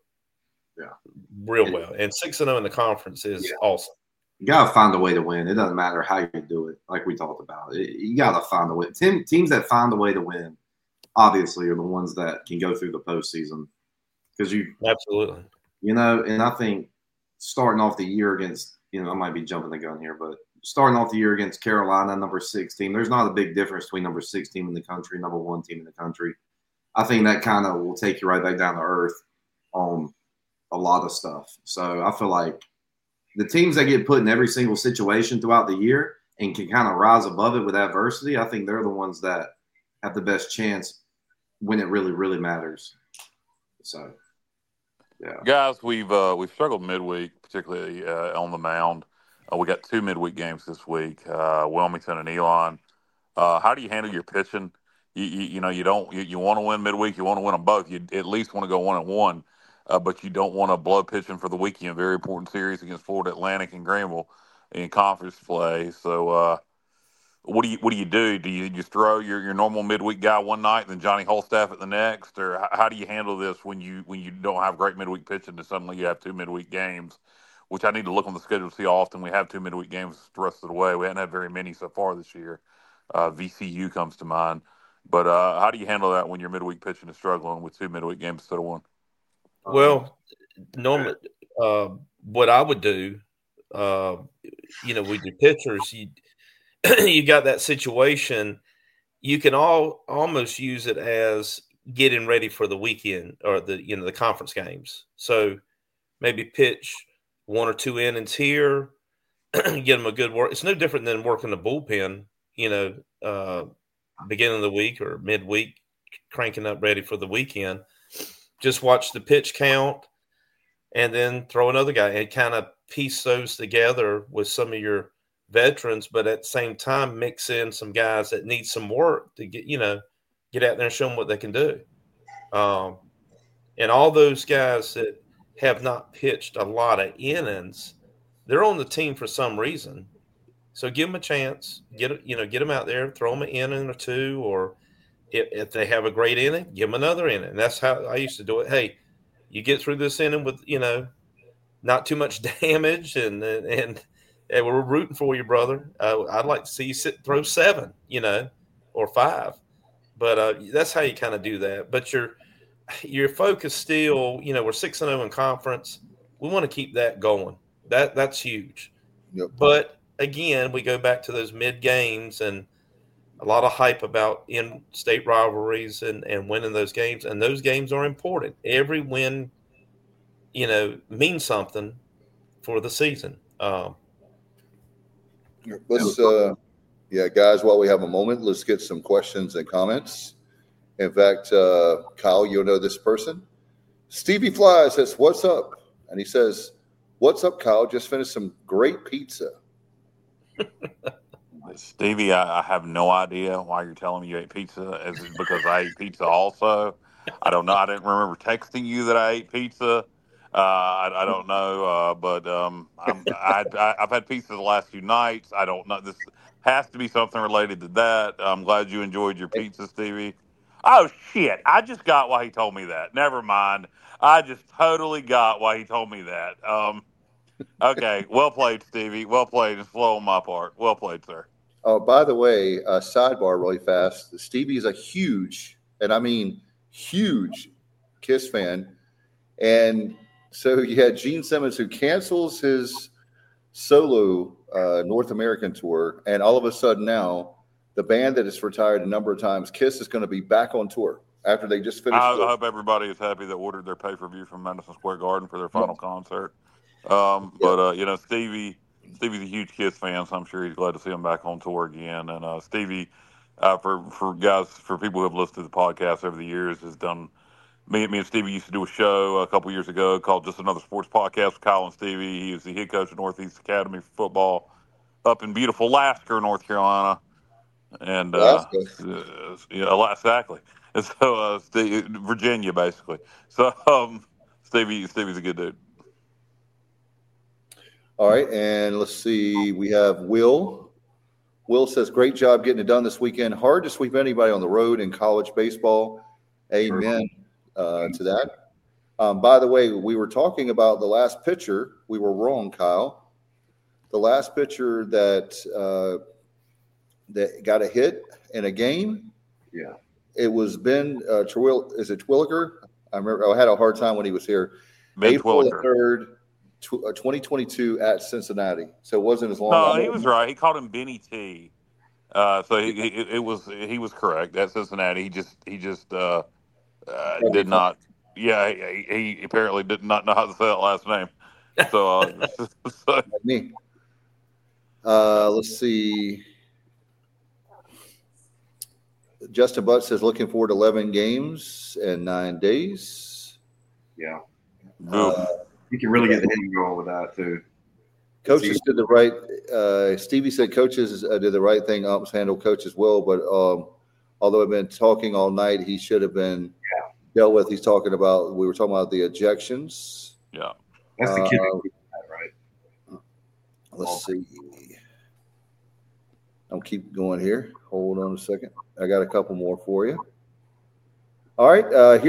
real well, and 6-0 in the conference is awesome. You got to find a way to win. It doesn't matter how you do it, like we talked about. You got to find a way. Teams that find a way to win, obviously, are the ones that can go through the postseason. Because absolutely, and I think starting off the year against, I might be jumping the gun here, but starting off the year against Carolina, number 6 team, there's not a big difference between number 6 team in the country, number 1 team in the country. I think that kind of will take you right back down to earth on a lot of stuff. So I feel like the teams that get put in every single situation throughout the year and can kind of rise above it with adversity, I think they're the ones that have the best chance when it really, really matters. So, yeah. Guys, we've struggled midweek, particularly on the mound. We got 2 midweek games this week, Wilmington and Elon. How do you handle your pitching? You want to win midweek, you want to win them both. You at least want to go 1-1, but you don't want to blow pitching for the weekend. Very important series against Florida Atlantic and Greenville in conference play. So, what do you do? Do you just throw your normal midweek guy one night, and then Johnny Holstaff at the next, or how do you handle this when you don't have great midweek pitching, and suddenly you have 2 midweek games? Which I need to look on the schedule to see how often we have 2 midweek games the rest of the way. We haven't had very many so far this year. VCU comes to mind. But how do you handle that when your midweek pitching is struggling with 2 midweek games instead of 1? Well, normally, what I would do, with your pitchers, you got that situation. You can almost use it as getting ready for the weekend or the conference games. So maybe pitch 1 or 2 innings here, get them a good work. It's no different than working the bullpen, beginning of the week or midweek, cranking up ready for the weekend. Just watch the pitch count and then throw another guy and kind of piece those together with some of your veterans, but at the same time mix in some guys that need some work to get out there and show them what they can do. And all those guys that have not pitched a lot of innings, they're on the team for some reason. So give them a chance, get them out there, throw them an inning or 2, or if they have a great inning, give them another inning. And that's how I used to do it. Hey, you get through this inning with, not too much damage, and we're rooting for you, brother. I'd like to see you throw 7, or 5. But that's how you kind of do that. But your focus still, we're 6-0 in conference. We want to keep that going. That's huge. Yep. But again, we go back to those mid games and a lot of hype about in-state rivalries and winning those games. And those games are important. Every win, means something for the season. Let's, guys, while we have a moment, let's get some questions and comments. In fact, Kyle, you'll know this person. Stevie Fly says, "What's up?" And he says, "What's up, Kyle? Just finished some great pizza." Stevie, I have no idea why you're telling me you ate pizza. Is it because I ate pizza also? I don't know. I didn't remember texting you that I ate pizza. I don't know, but I've had pizza the last few nights. I don't know. This has to be something related to that. I'm glad you enjoyed your pizza, Stevie. Oh, shit. I just got why he told me that. Never mind. I just totally got why he told me that. Okay. Well played, Stevie. Well played. It's slow on my part. Well played, sir. Oh, by the way, sidebar really fast. Stevie is a huge, and I mean huge, Kiss fan. And so you had Gene Simmons, who cancels his solo North American tour, and all of a sudden now the band that has retired a number of times, Kiss, is going to be back on tour after they just finished. I hope everybody is happy that ordered their pay-per-view from Madison Square Garden for their final concert. But you know, Stevie's a huge Kiss fan, so I'm sure he's glad to see him back on tour again. And Stevie, for people who have listened to the podcast over the years, has done. Me and Stevie used to do a show a couple years ago called Just Another Sports Podcast with Kyle and Stevie. He is the head coach of Northeast Academy for football up in beautiful Lasker, North Carolina. And yeah, exactly. And so Virginia, basically. So Stevie's a good dude. All right, and let's see. We have Will. Will says, "Great job getting it done this weekend. Hard to sweep anybody on the road in college baseball." Amen to that. By the way, we were talking about the last pitcher. We were wrong, Kyle. The last pitcher that got a hit in a game. Yeah. It was Ben Terwilliger? I remember I had a hard time when he was here. Ben April Terwilliger. 3rd, 2022 at Cincinnati. So it wasn't as long. No, he was right. He called him Benny T. So he was correct at Cincinnati. He just did not. Yeah, he apparently did not know how to say that last name. So, me. Let's see. Justin Butt says, "Looking forward to 11 games in 9 days." Yeah. You can really get the hitting going with that, too. Coaches did the right. Stevie said coaches did the right thing. Umps handle coaches well, but although I've been talking all night, he should have been dealt with. We were talking about the ejections. Yeah. That's the key, right? Let's see. I'll keep going here. Hold on a second. I got a couple more for you. All right.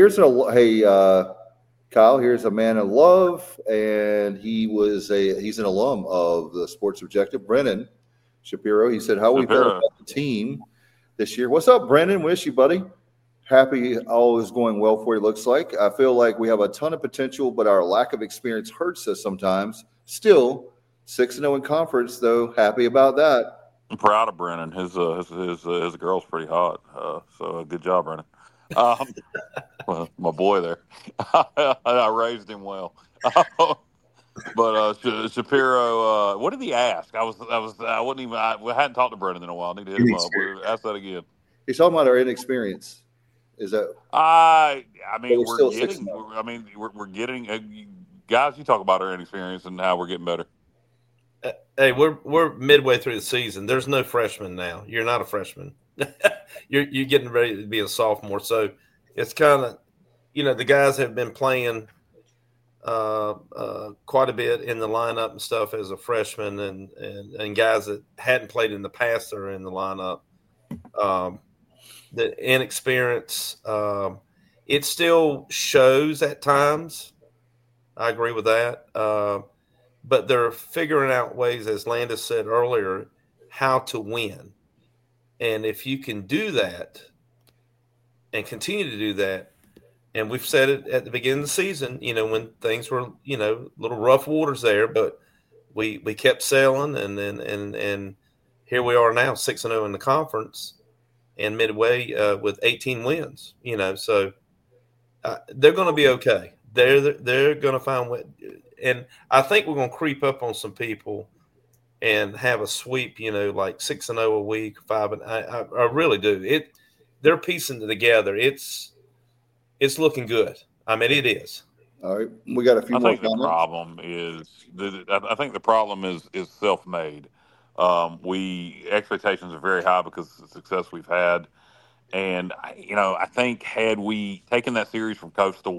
Kyle, here's a man of love, and he's an alum of the Sports Objective, Brennan Shapiro. He said, "How we felt about the team this year." What's up, Brennan? Wish you, buddy. Happy all is going well for you, looks like. I feel like we have a ton of potential, but our lack of experience hurts us sometimes. Still, 6-0 in conference, though. Happy about that. I'm proud of Brennan. His girl's pretty hot. So good job, Brennan. Well, my boy there. I raised him well. But Shapiro, what did he ask? I hadn't talked to Brennan in a while. I need to hit him up. Ask that again. He's talking about our inexperience. Is that? I mean, we're getting guys. You talk about our inexperience and how we're getting better. Hey, we're midway through the season. There's no freshman now. You're not a freshman. you're getting ready to be a sophomore. So it's kind of, the guys have been playing quite a bit in the lineup and stuff as a freshman, and guys that hadn't played in the past are in the lineup. The inexperience, it still shows at times. I agree with that. But they're figuring out ways, as Landis said earlier, how to win. And if you can do that and continue to do that, and we've said it at the beginning of the season, when things were, little rough waters there, but we kept sailing, and here we are now, 6-0 in the conference and midway with 18 wins, so they're going to be okay. They're going to find what. And I think we're going to creep up on some people and have a sweep, like 6-0 a week, 5. And I really do. They're piecing it together. It's looking good. I mean, it is. All right, we got a few more comments. I think the problem is self-made. Expectations are very high because of the success we've had, and I think had we taken that series from Coastal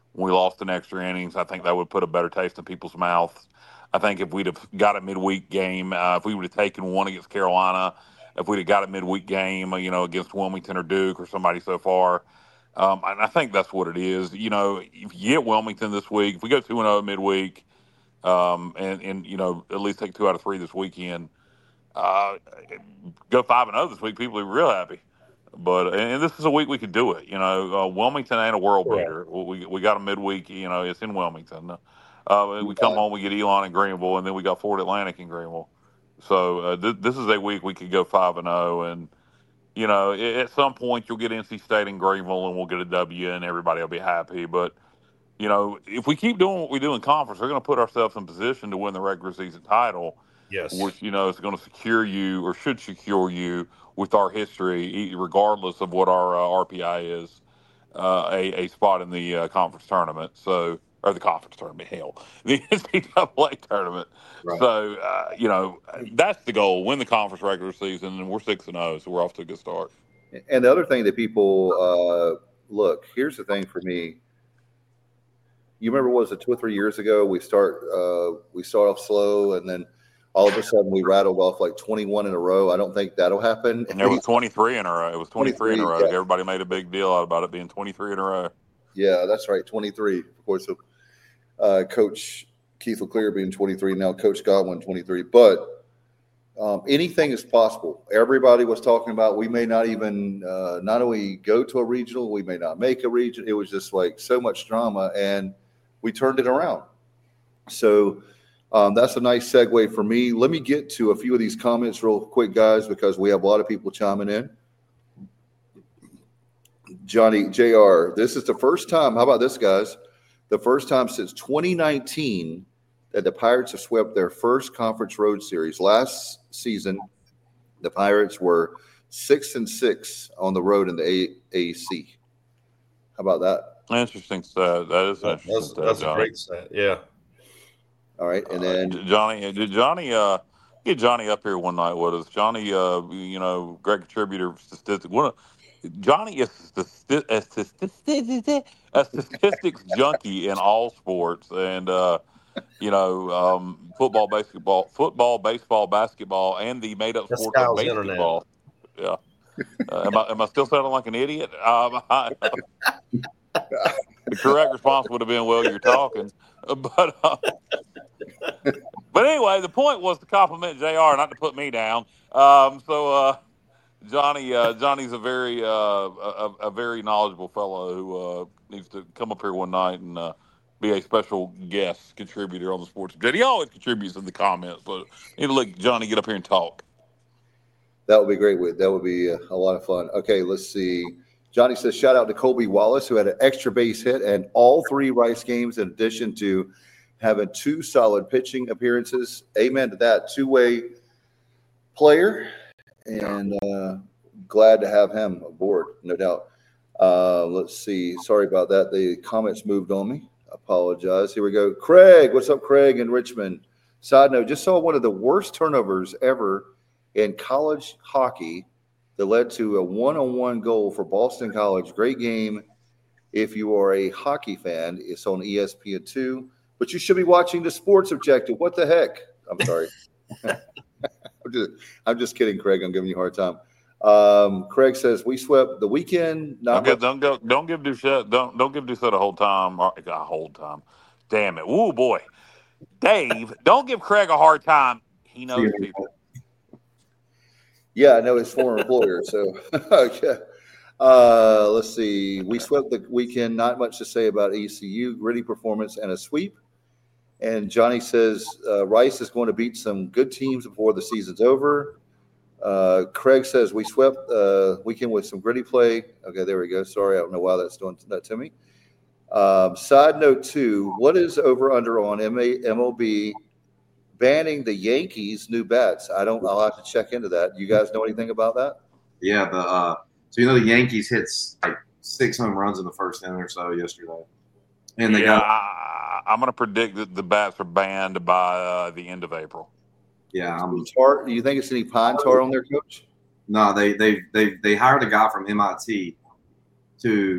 We lost in extra innings. I think that would put a better taste in people's mouths. I think if we'd have got a midweek game, if we would have taken one against Carolina, if we'd have got a midweek game, against Wilmington or Duke or somebody so far, and I think that's what it is. If you get Wilmington this week, if we go 2-0 midweek, and at least take 2 out of 3 this weekend, go 5-0 this week, people are real happy. But and this is a week we could do it. Wilmington ain't a world beater. We got a midweek. It's in Wilmington. We come home, we get Elon in Greenville, and then we got Florida Atlantic in Greenville. So this is a week we could go 5-0, and at some point you'll get NC State in Greenville, and we'll get a W, and everybody will be happy. But if we keep doing what we do in conference, we're going to put ourselves in position to win the regular season title. Yes, which is going to secure you, or should secure you, with our history, regardless of what our RPI is, a spot in the conference tournament. So, or the conference tournament, hell, the NCAA tournament. Right. So, that's the goal: win the conference regular season, and we're 6-0, so we're off to a good start. And the other thing that people look, here's the thing for me. You remember, what was it, 2 or 3 years ago? We start off slow, and then all of a sudden we rattled off like 21 in a row. I don't think that'll happen. And there was 23 in a row. It was 23 in a row. Yeah. Everybody made a big deal out about it being 23 in a row. Yeah, that's right, 23. Of course, Coach Keith LeClaire being 23, now Coach Godwin 23. But anything is possible. Everybody was talking about we may not even not only go to a regional, we may not make a region. It was just like so much drama, and we turned it around. So that's a nice segue for me. Let me get to a few of these comments real quick, guys, because we have a lot of people chiming in. Johnny JR, this is the first time. How about this, guys? The first time since 2019 that the Pirates have swept their first conference road series. Last season, the Pirates were 6-6 on the road in the AAC. How about that? Interesting stat. That is interesting stat. That's a great stat. Yeah. All right, and then Johnny, get Johnny up here one night with us. Johnny, great contributor, statistic. Johnny is a statistics junkie in all sports, and football, baseball, basketball, and the made-up sport of baseball. Yeah. Am I still sounding like an idiot? The correct response would have been, "Well, you're talking," but anyway, the point was to compliment JR, not to put me down. Johnny's a very knowledgeable fellow who needs to come up here one night and be a special guest contributor on the Sports Objective. He always contributes in the comments, but you need to let Johnny get up here and talk. That would be great. That would be a lot of fun. Okay, let's see. Johnny says, shout out to Colby Wallace, who had an extra base hit and all 3 Rice games, in addition to having 2 solid pitching appearances. Amen to that. 2-way player, and glad to have him aboard, no doubt. Let's see. Sorry about that. The comments moved on me. Apologize. Here we go. Craig, what's up, Craig in Richmond? Side note, just saw one of the worst turnovers ever in college hockey that led to a 1-on-1 goal for Boston College. Great game. If you are a hockey fan, it's on ESPN2, but you should be watching the Sports Objective. What the heck? I'm sorry. I'm just kidding, Craig. I'm giving you a hard time. Craig says we swept the weekend. Don't give Doucette a whole time. A whole time. Damn it. Woo, boy. Dave, don't give Craig a hard time. He knows people. Yeah, I know his former employer. So, okay. Let's see. We swept the weekend. Not much to say about ECU. Gritty performance and a sweep. And Johnny says Rice is going to beat some good teams before the season's over. Craig says we swept weekend with some gritty play. Okay, there we go. Sorry, I don't know why that's doing that to me. Side note 2, what is over-under on MLB banning the Yankees' new bats? I'll have to check into that. You guys know anything about that? Yeah, so the Yankees hit like 6 home runs in the first inning or so yesterday. And I'm going to predict that the bats are banned by the end of April. Yeah. Do you think it's any pine tar on their coach? No, they hired a guy from MIT to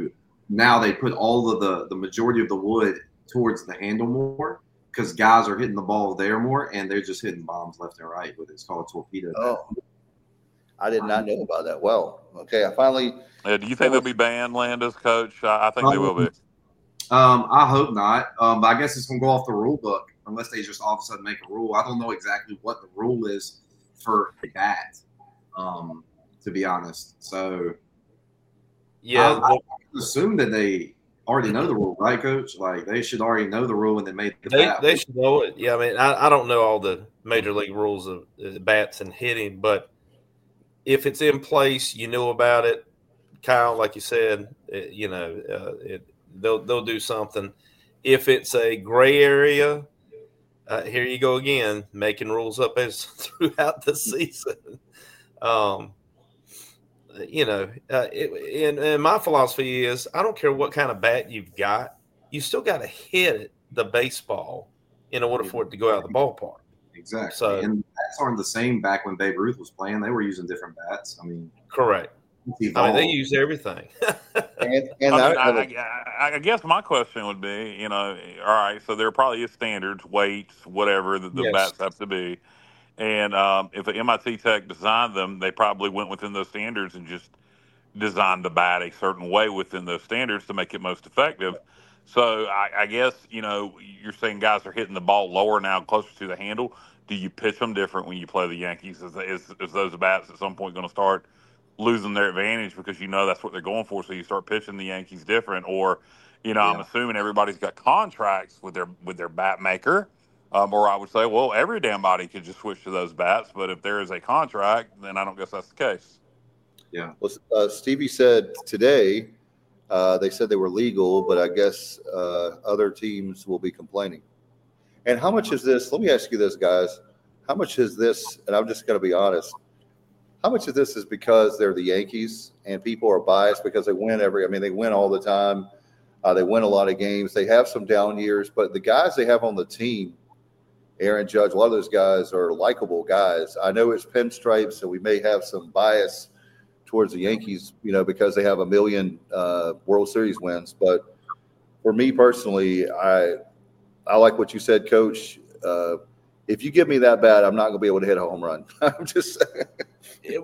now they put all of the majority of the wood towards the handle more because guys are hitting the ball there more, and they're just hitting bombs left and right with it. It's called a torpedo. Oh, I did not know about that. Well, okay, I finally. Do you think they'll be banned, Landis, Coach? I think they will be. I hope not. But I guess it's going to go off the rule book unless they just all of a sudden make a rule. I don't know exactly what the rule is for that, to be honest. So, yeah, I assume that they already know the rule, right, Coach? Like they should already know the rule when they made the bat. They should know it. Yeah, I mean, I don't know all the major league rules of bats and hitting, but if it's in place, you know about it. Kyle, like you said, they'll do something. If it's a gray area, here you go again, making rules up as throughout the season. And my philosophy is I don't care what kind of bat you've got, you still got to hit the baseball in order for it to go out of the ballpark. Exactly. So, and bats aren't the same back when Babe Ruth was playing. They were using different bats. I mean, correct. I mean, they use everything. I guess my question would be, all right, so there probably is standards, weights, whatever the Yes. bats have to be. And if an MIT Tech designed them, they probably went within those standards and just designed the bat a certain way within those standards to make it most effective. So I guess, you're saying guys are hitting the ball lower now, closer to the handle. Do you pitch them different when you play the Yankees? Is those bats at some point going to start losing their advantage because that's what they're going for, so you start pitching the Yankees different? Or, I'm assuming everybody's got contracts with their bat maker. Or I would say, well, every damn body could just switch to those bats. But if there is a contract, then I don't guess that's the case. Yeah. Well, Stevie said today they said they were legal, but I guess other teams will be complaining. And how much is this? Let me ask you this, guys. How much is this? And I'm just going to be honest. How much of this is because they're the Yankees and people are biased because they win they win all the time. They win a lot of games. They have some down years, but the guys they have on the team, Aaron Judge, a lot of those guys are likable guys. I know it's pinstripes, so we may have some bias towards the Yankees, because they have a million World Series wins. But for me personally, I like what you said, Coach. If you give me that bat, I'm not going to be able to hit a home run. I'm just saying.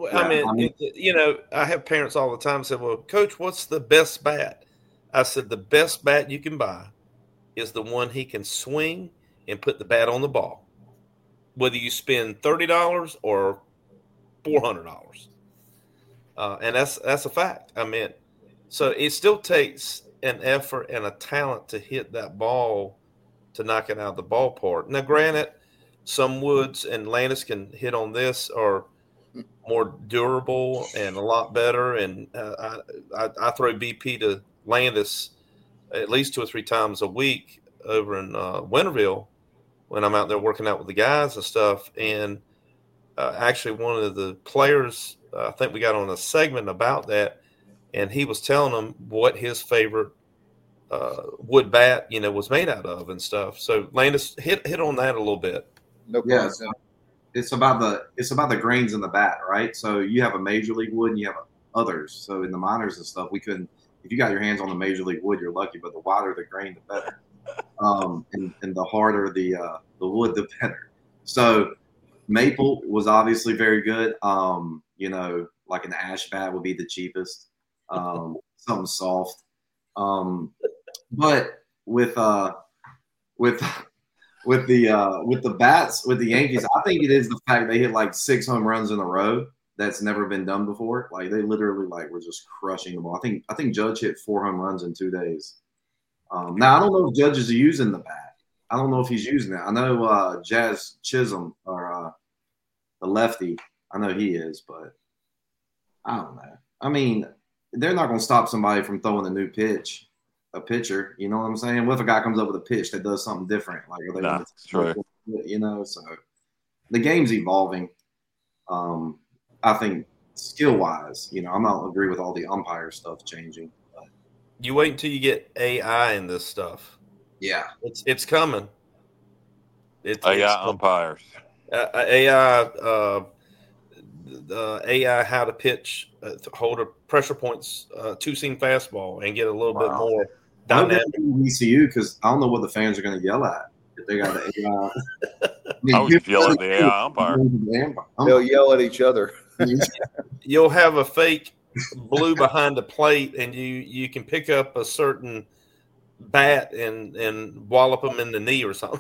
I have parents all the time say, well, Coach, what's the best bat? I said, the best bat you can buy is the one he can swing and put the bat on the ball, whether you spend $30 or $400. And that's a fact. I mean, so it still takes an effort and a talent to hit that ball to knock it out of the ballpark. Now, granted, some woods, and Landis can hit on this, are more durable and a lot better. And I throw BP to Landis at least 2 or 3 times a week over in Winterville when I'm out there working out with the guys and stuff. And actually one of the players, I think we got on a segment about that, and he was telling them what his favorite wood bat, was made out of and stuff. So Landis, hit on that a little bit. No problem. Yeah, so it's about the grains in the bat, right? So you have a major league wood and you have others. So in the minors and stuff, we couldn't. If you got your hands on the major league wood, you're lucky. But the wider the grain, the better. And the harder the wood, the better. So maple was obviously very good. Like an ash bat would be the cheapest. Something soft. But with the bats, with the Yankees, I think it is the fact they hit like 6 home runs in a row. That's never been done before. Like they literally were just crushing the ball. I think Judge hit 4 home runs in 2 days. Now I don't know if Judge is using the bat. I don't know if he's using it. I know Jazz Chisholm or the lefty. I know he is, but I don't know. I mean, they're not going to stop somebody from throwing a pitcher. You know what I'm saying? What if a guy comes up with a pitch that does something different? Like, are they going to, so the game's evolving. I think skill-wise, I'm not agree with all the umpire stuff changing. But. You wait until you get AI in this stuff. Yeah. It's coming. AI umpires. AI the AI how to pitch, hold a pressure points, two-seam fastball, and get a little bit more dynamic. ECU because I don't know what the fans are going to yell at if they got the AI. I would just yell at the AI umpire. They'll yell at each other. You'll have a fake blue behind the plate, and you can pick up a certain bat and wallop them in the knee or something.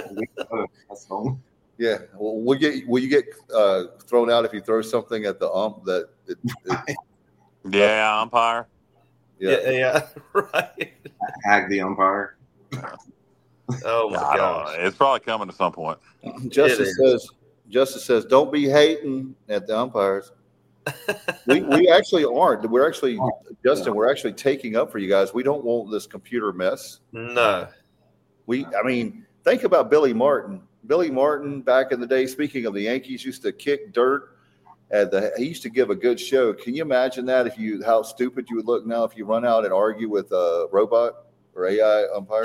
Yeah, well, will you get thrown out if you throw something at the ump that? Yeah, umpire. Yeah, right. Hag the umpire. Oh my gosh, it's probably coming at some point. Justice says, "Don't be hating at the umpires." we actually aren't. We're actually, Justin. We're actually taking up for you guys. We don't want this computer mess. No. I mean, think about Billy Martin. Billy Martin, back in the day, speaking of the Yankees, used to kick dirt. He used to give a good show. Can you imagine that? How stupid you would look now if you run out and argue with a robot or AI umpire?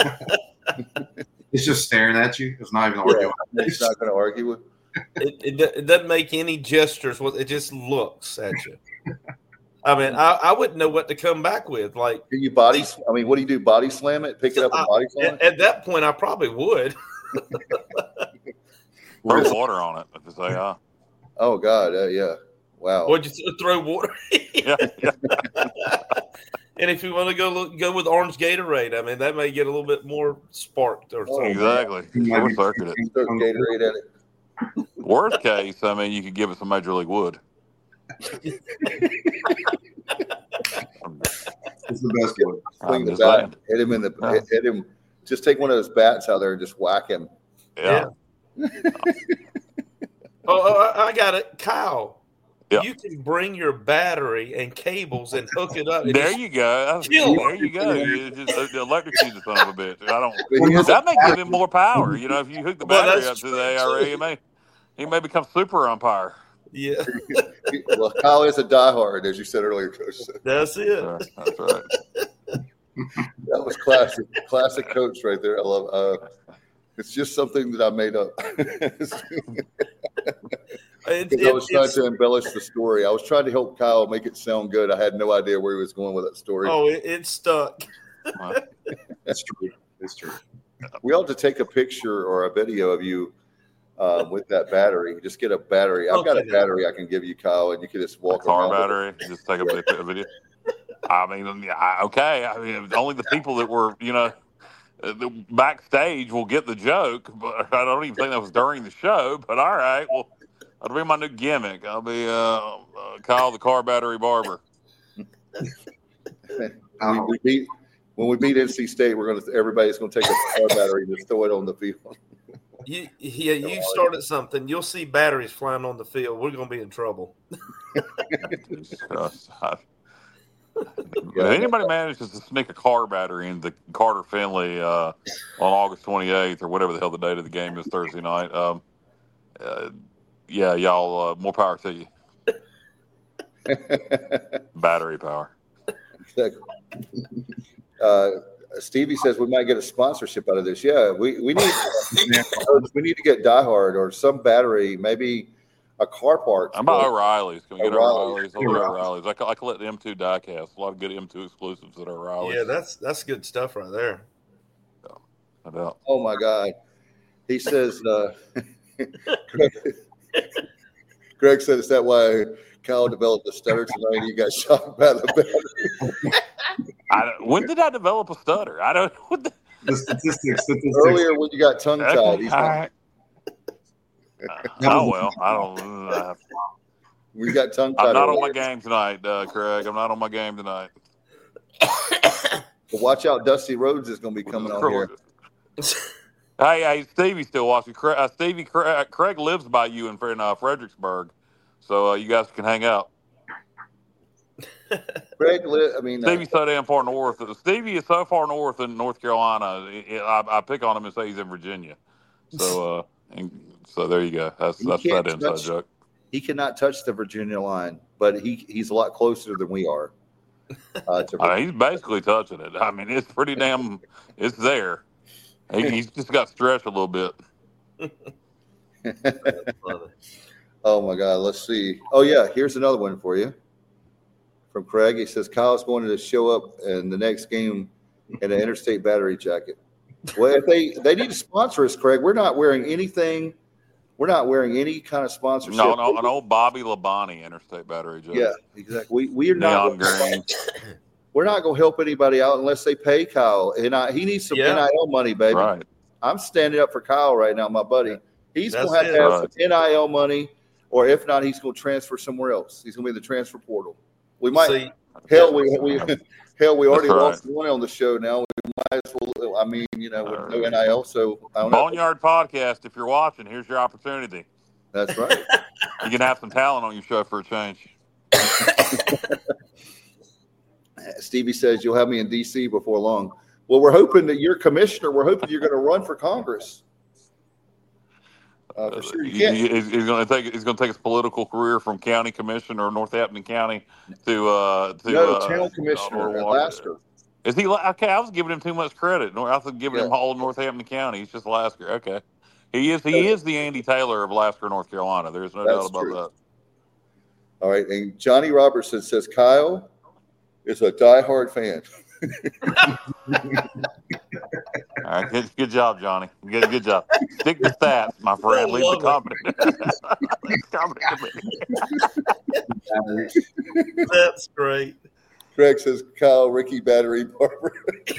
It's just staring at you. It's not even arguing. It's not going to argue with. It doesn't make any gestures. It just looks at you. I mean, I wouldn't know what to come back with. Like, do you body? I mean, what do you do? Body slam it? Pick it up and body slam it? At that point, I probably would. Throw water on it. Just say, oh God, yeah, wow. Would you throw water? yeah. And if you want to go with orange Gatorade, I mean, that may get a little bit more sparked or something. Exactly. Short circuit it. Gatorade at it. Worst case, I mean, you could give it some Major League Wood. It's the best one. Swing the bat, hit him in the hit him. Just take one of those bats out there and just whack him. Yeah. I got it, Kyle. Yeah. You can bring your battery and cables and hook it up. There you go. There you go. You just electrocute the son of a bitch. That may give him more power. You know, if you hook the battery up to the ARA, he may become super umpire. Yeah. Well, Kyle is a diehard, as you said earlier, Coach. That's it. That's right. That was classic Coach right there. I love. It's just something that I made up. I was trying to embellish the story. I was trying to help Kyle make it sound good. I had no idea where he was going with that story. Oh, it stuck. That's true. It's true. We ought to take a picture or a video of you with that battery. Just get a battery. I've got a battery I can give you, Kyle, and you can just walk around. Car battery. Just take a video. I mean, okay. I mean, only the people that were, the backstage will get the joke, but I don't even think that was during the show. But all right, well, that'll be my new gimmick. I'll be Kyle the car battery barber. When we beat NC State, everybody's gonna take a car battery and just throw it on the field. You started something. You'll see batteries flying on the field. We're gonna be in trouble. If anybody manages to sneak a car battery into Carter Finley on August 28th or whatever the hell the date of the game is Thursday night, yeah, y'all, more power to you. Battery power. Stevie says we might get a sponsorship out of this. Yeah, we need to get Diehard or some battery, maybe a car part. How about O'Reilly's? Can we get O'Reilly's? O'Reilly's. I collect the M2 diecast. A lot of good M2 exclusives at O'Reilly's. Yeah, that's good stuff right there. No doubt. Oh my God. He says Greg said, is that why Kyle developed a stutter tonight? You got shot by the battery. When did I develop a stutter? I don't know. The statistics. Earlier when you got tongue tied. Oh, well, I don't. We got tongue tied. I'm not on my game tonight, Craig. I'm not on my game tonight. But watch out, Dusty Rhodes is going to be coming on here. Hey, Stevie's still watching. Craig lives by you in Fredericksburg, so you guys can hang out. Stevie's so damn far north. Stevie is so far north in North Carolina. I pick on him and say he's in Virginia. So, so there you go. That's that inside joke. He cannot touch the Virginia line, but he's a lot closer than we are. He's basically touching it. I mean, it's pretty damn. It's there. He's just got stretched a little bit. Oh my God, let's see. Oh yeah, here's another one for you from Craig. He says Kyle's going to show up in the next game in an Interstate Battery jacket. Well, if they need to sponsor us, Craig, we're not wearing anything. We're not wearing any kind of sponsorship. No, an old Bobby Labonte Interstate Battery jacket. Yeah, exactly. We are not green. We're not going to help anybody out unless they pay Kyle. And he needs some NIL money, baby. Right. I'm standing up for Kyle right now, my buddy. He's going to have some NIL money, or if not, he's going to transfer somewhere else. He's going to be in the transfer portal. We might. We already lost one on the show. Now we might as well. I mean, with no NIL. So I don't know. Boneyard Podcast. If you're watching, here's your opportunity. That's right. You can have some talent on your show for a change. Stevie says you'll have me in D.C. before long. Well, we're hoping that you're commissioner. We're hoping you're going to run for Congress. For sure, you can. He's going to take his political career from county commissioner, Northampton County, to town commissioner at Lasker. Is he okay? I was giving him too much credit. I was giving him all of Northampton County. He's just Lasker. Okay, he is the Andy Taylor of Lasker, North Carolina. There's no doubt about that. All right, and Johnny Robertson says Kyle is a diehard fan. All right, good job, Johnny. Good job. Stick to stats, my friend. Leave the comment. That's great. Craig says Kyle, Ricky Battery Barber.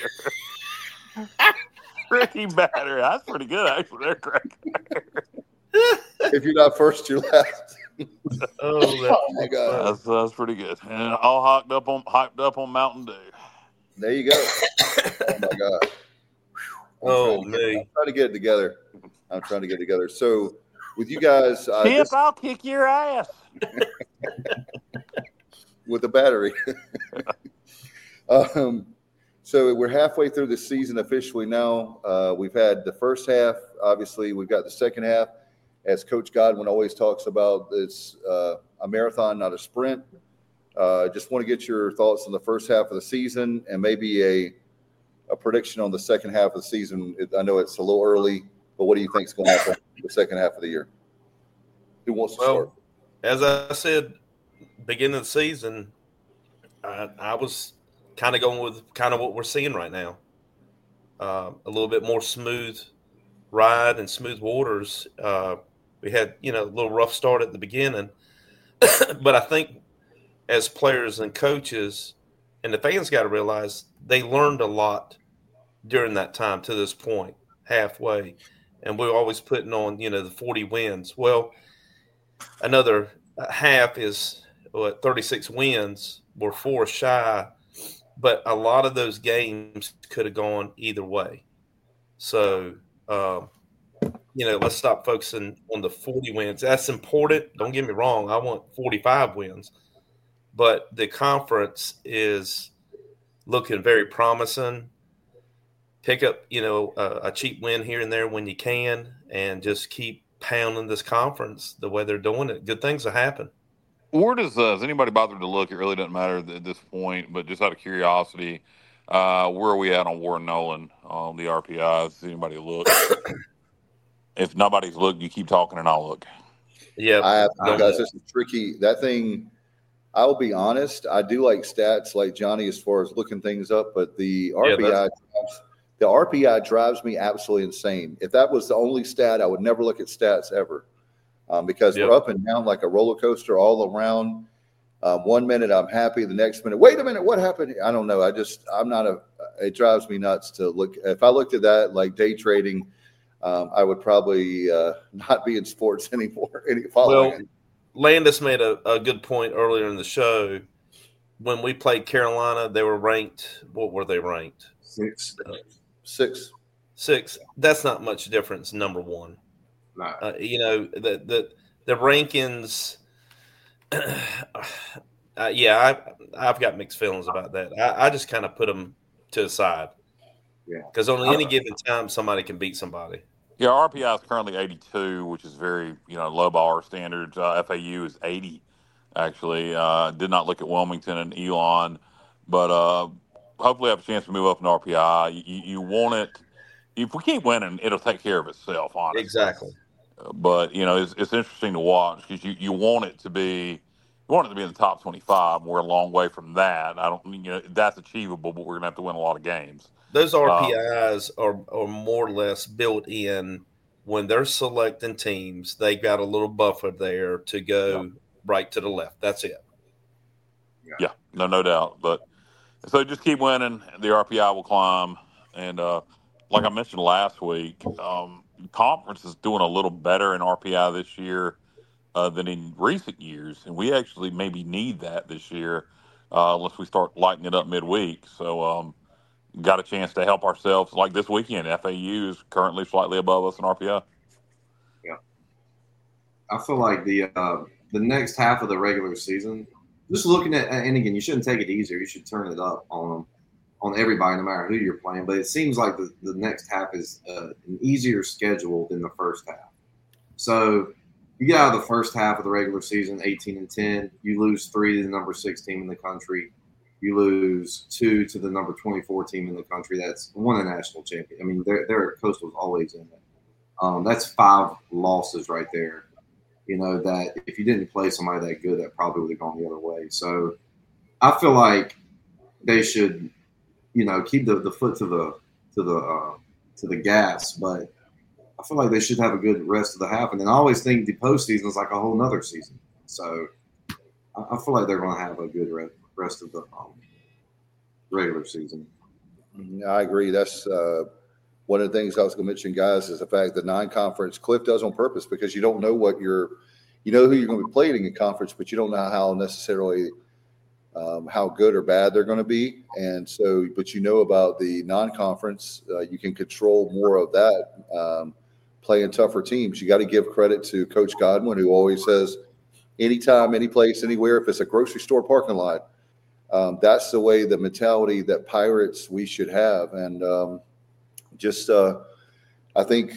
Ricky Battery. That's pretty good, actually. There, Craig. If you're not first, you're last. Oh my God, that's pretty good. And all hyped up on Mountain Dew. There you go. Oh my God. Oh me. I'm trying to get it together. So, with you guys, I'll kick your ass with a battery. So we're halfway through the season officially now. We've had the first half. Obviously, we've got the second half. As Coach Godwin always talks about, it's a marathon, not a sprint. Just want to get your thoughts on the first half of the season and maybe a prediction on the second half of the season. I know it's a little early, but what do you think is going to happen in the second half of the year? Who wants to start? As I said, beginning of the season, I was kind of going with kind of what we're seeing right now. A little bit more smooth ride and smooth waters. We had, a little rough start at the beginning, but I think as players and coaches, and the fans got to realize they learned a lot during that time to this point, halfway. And we're always putting on, the 40 wins. Well, another half is 36 wins. We're 4 shy, but a lot of those games could have gone either way. So, let's stop focusing on the 40 wins. That's important. Don't get me wrong. I want 45 wins. But the conference is looking very promising. Pick up, a cheap win here and there when you can, and just keep pounding this conference the way they're doing it. Good things will happen. Where does anybody bother to look? It really doesn't matter at this point, but just out of curiosity, where are we at on Warren Nolan on the RPI? Does anybody look? If nobody's looked, you keep talking and I'll look. Yeah, guys, this is tricky. That thing. I'll be honest. I do like stats like Johnny as far as looking things up, but the RPI drives me absolutely insane. If that was the only stat, I would never look at stats ever, because we're up and down like a roller coaster all around. 1 minute I'm happy, the next minute, wait a minute, what happened? I don't know. It drives me nuts to look. If I looked at that like day trading, I would probably not be in sports anymore. Landis made a good point earlier in the show. When we played Carolina, they were ranked. What were they ranked? 6. 6. That's not much difference. Number one. No. The rankings. I've got mixed feelings about that. I just kind of put them to the side. Yeah. Because on any given time, somebody can beat somebody. Yeah, RPI is currently 82, which is very, low bar standards. FAU is 80, actually. Did not look at Wilmington and Elon, but hopefully have a chance to move up in RPI. You want it. If we keep winning, it'll take care of itself, honestly. Exactly. But it's interesting to watch because you want it to be in the top 25. We're a long way from that. I don't that's achievable, but we're gonna have to win a lot of games. Those RPIs are more or less built in when they're selecting teams. They got a little buffer there to go right to the left. That's it. Yeah, no doubt. But so just keep winning. The RPI will climb, and like I mentioned last week, conference is doing a little better in RPI this year than in recent years, and we actually maybe need that this year unless we start lighting it up midweek. So got a chance to help ourselves like this weekend. FAU is currently slightly above us in RPI. Yeah, I feel like the next half of the regular season, just looking at, and again, you shouldn't take it easier. You should turn it up on everybody, no matter who you're playing. But it seems like the next half is an easier schedule than the first half. So you get out of the first half of the regular season, 18-10. You lose 3 to the number 6 team in the country. You lose 2 to the number 24 team in the country that's won a national champion. I mean, their Coastal's always in it. That's 5 losses right there. That if you didn't play somebody that good, that probably would have gone the other way. So I feel like they should, keep the foot to the gas. But I feel like they should have a good rest of the half. And then I always think the postseason is like a whole nother season. So I feel like they're going to have a good rest of the regular season. I agree. That's one of the things I was going to mention, guys, is the fact that non-conference Cliff does on purpose because you don't know who you're going to be playing in conference, but you don't know how necessarily how good or bad they're going to be. And so, but about the non-conference, you can control more of that, playing tougher teams. You got to give credit to Coach Godwin, who always says, anytime, any place, anywhere, if it's a grocery store parking lot, that's the way, the mentality that Pirates we should have. And I think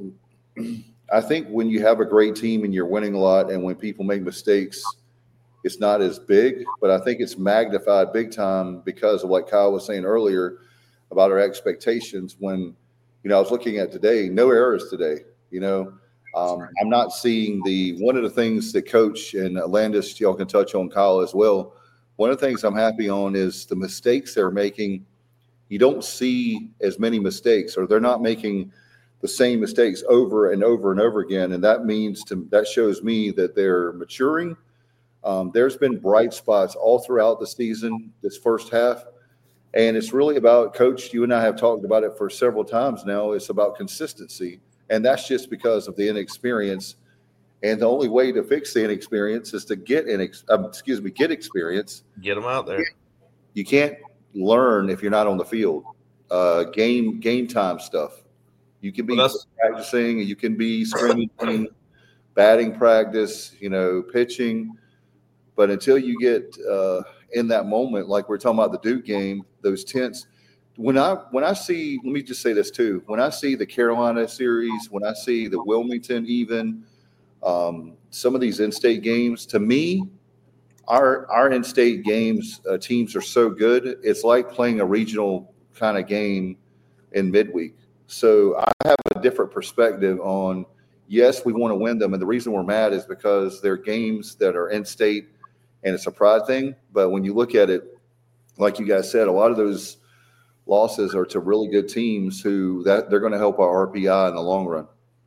when you have a great team and you're winning a lot, and when people make mistakes, it's not as big, but I think it's magnified big time because of what Kyle was saying earlier about our expectations. When, I was looking at today, no errors today, I'm not seeing one of the things that Coach and Landis, y'all can touch on, Kyle, as well. One of the things I'm happy on is the mistakes they're making. You don't see as many mistakes, or they're not making the same mistakes over and over and over again. And that shows me that they're maturing. There's been bright spots all throughout the season, this first half. And it's really about, Coach, you and I have talked about it for several times now. It's about consistency. And that's just because of the inexperience. And the only way to fix the inexperience is to get experience. Get them out there. You can't learn if you're not on the field. Game time stuff. You can be practicing, you can be scrimmaging, batting practice, pitching. But until you get in that moment, like we're talking about the Duke game, those tense. When I see, let me just say this too. When I see the Carolina series, when I see the Wilmington, even some of these in-state games, to me, our in-state games teams are so good. It's like playing a regional kind of game in midweek. So I have a different perspective on, yes, we want to win them. And the reason we're mad is because they're games that are in-state and it's a pride thing. But when you look at it, like you guys said, a lot of those losses are to really good teams they're going to help our RPI in the long run.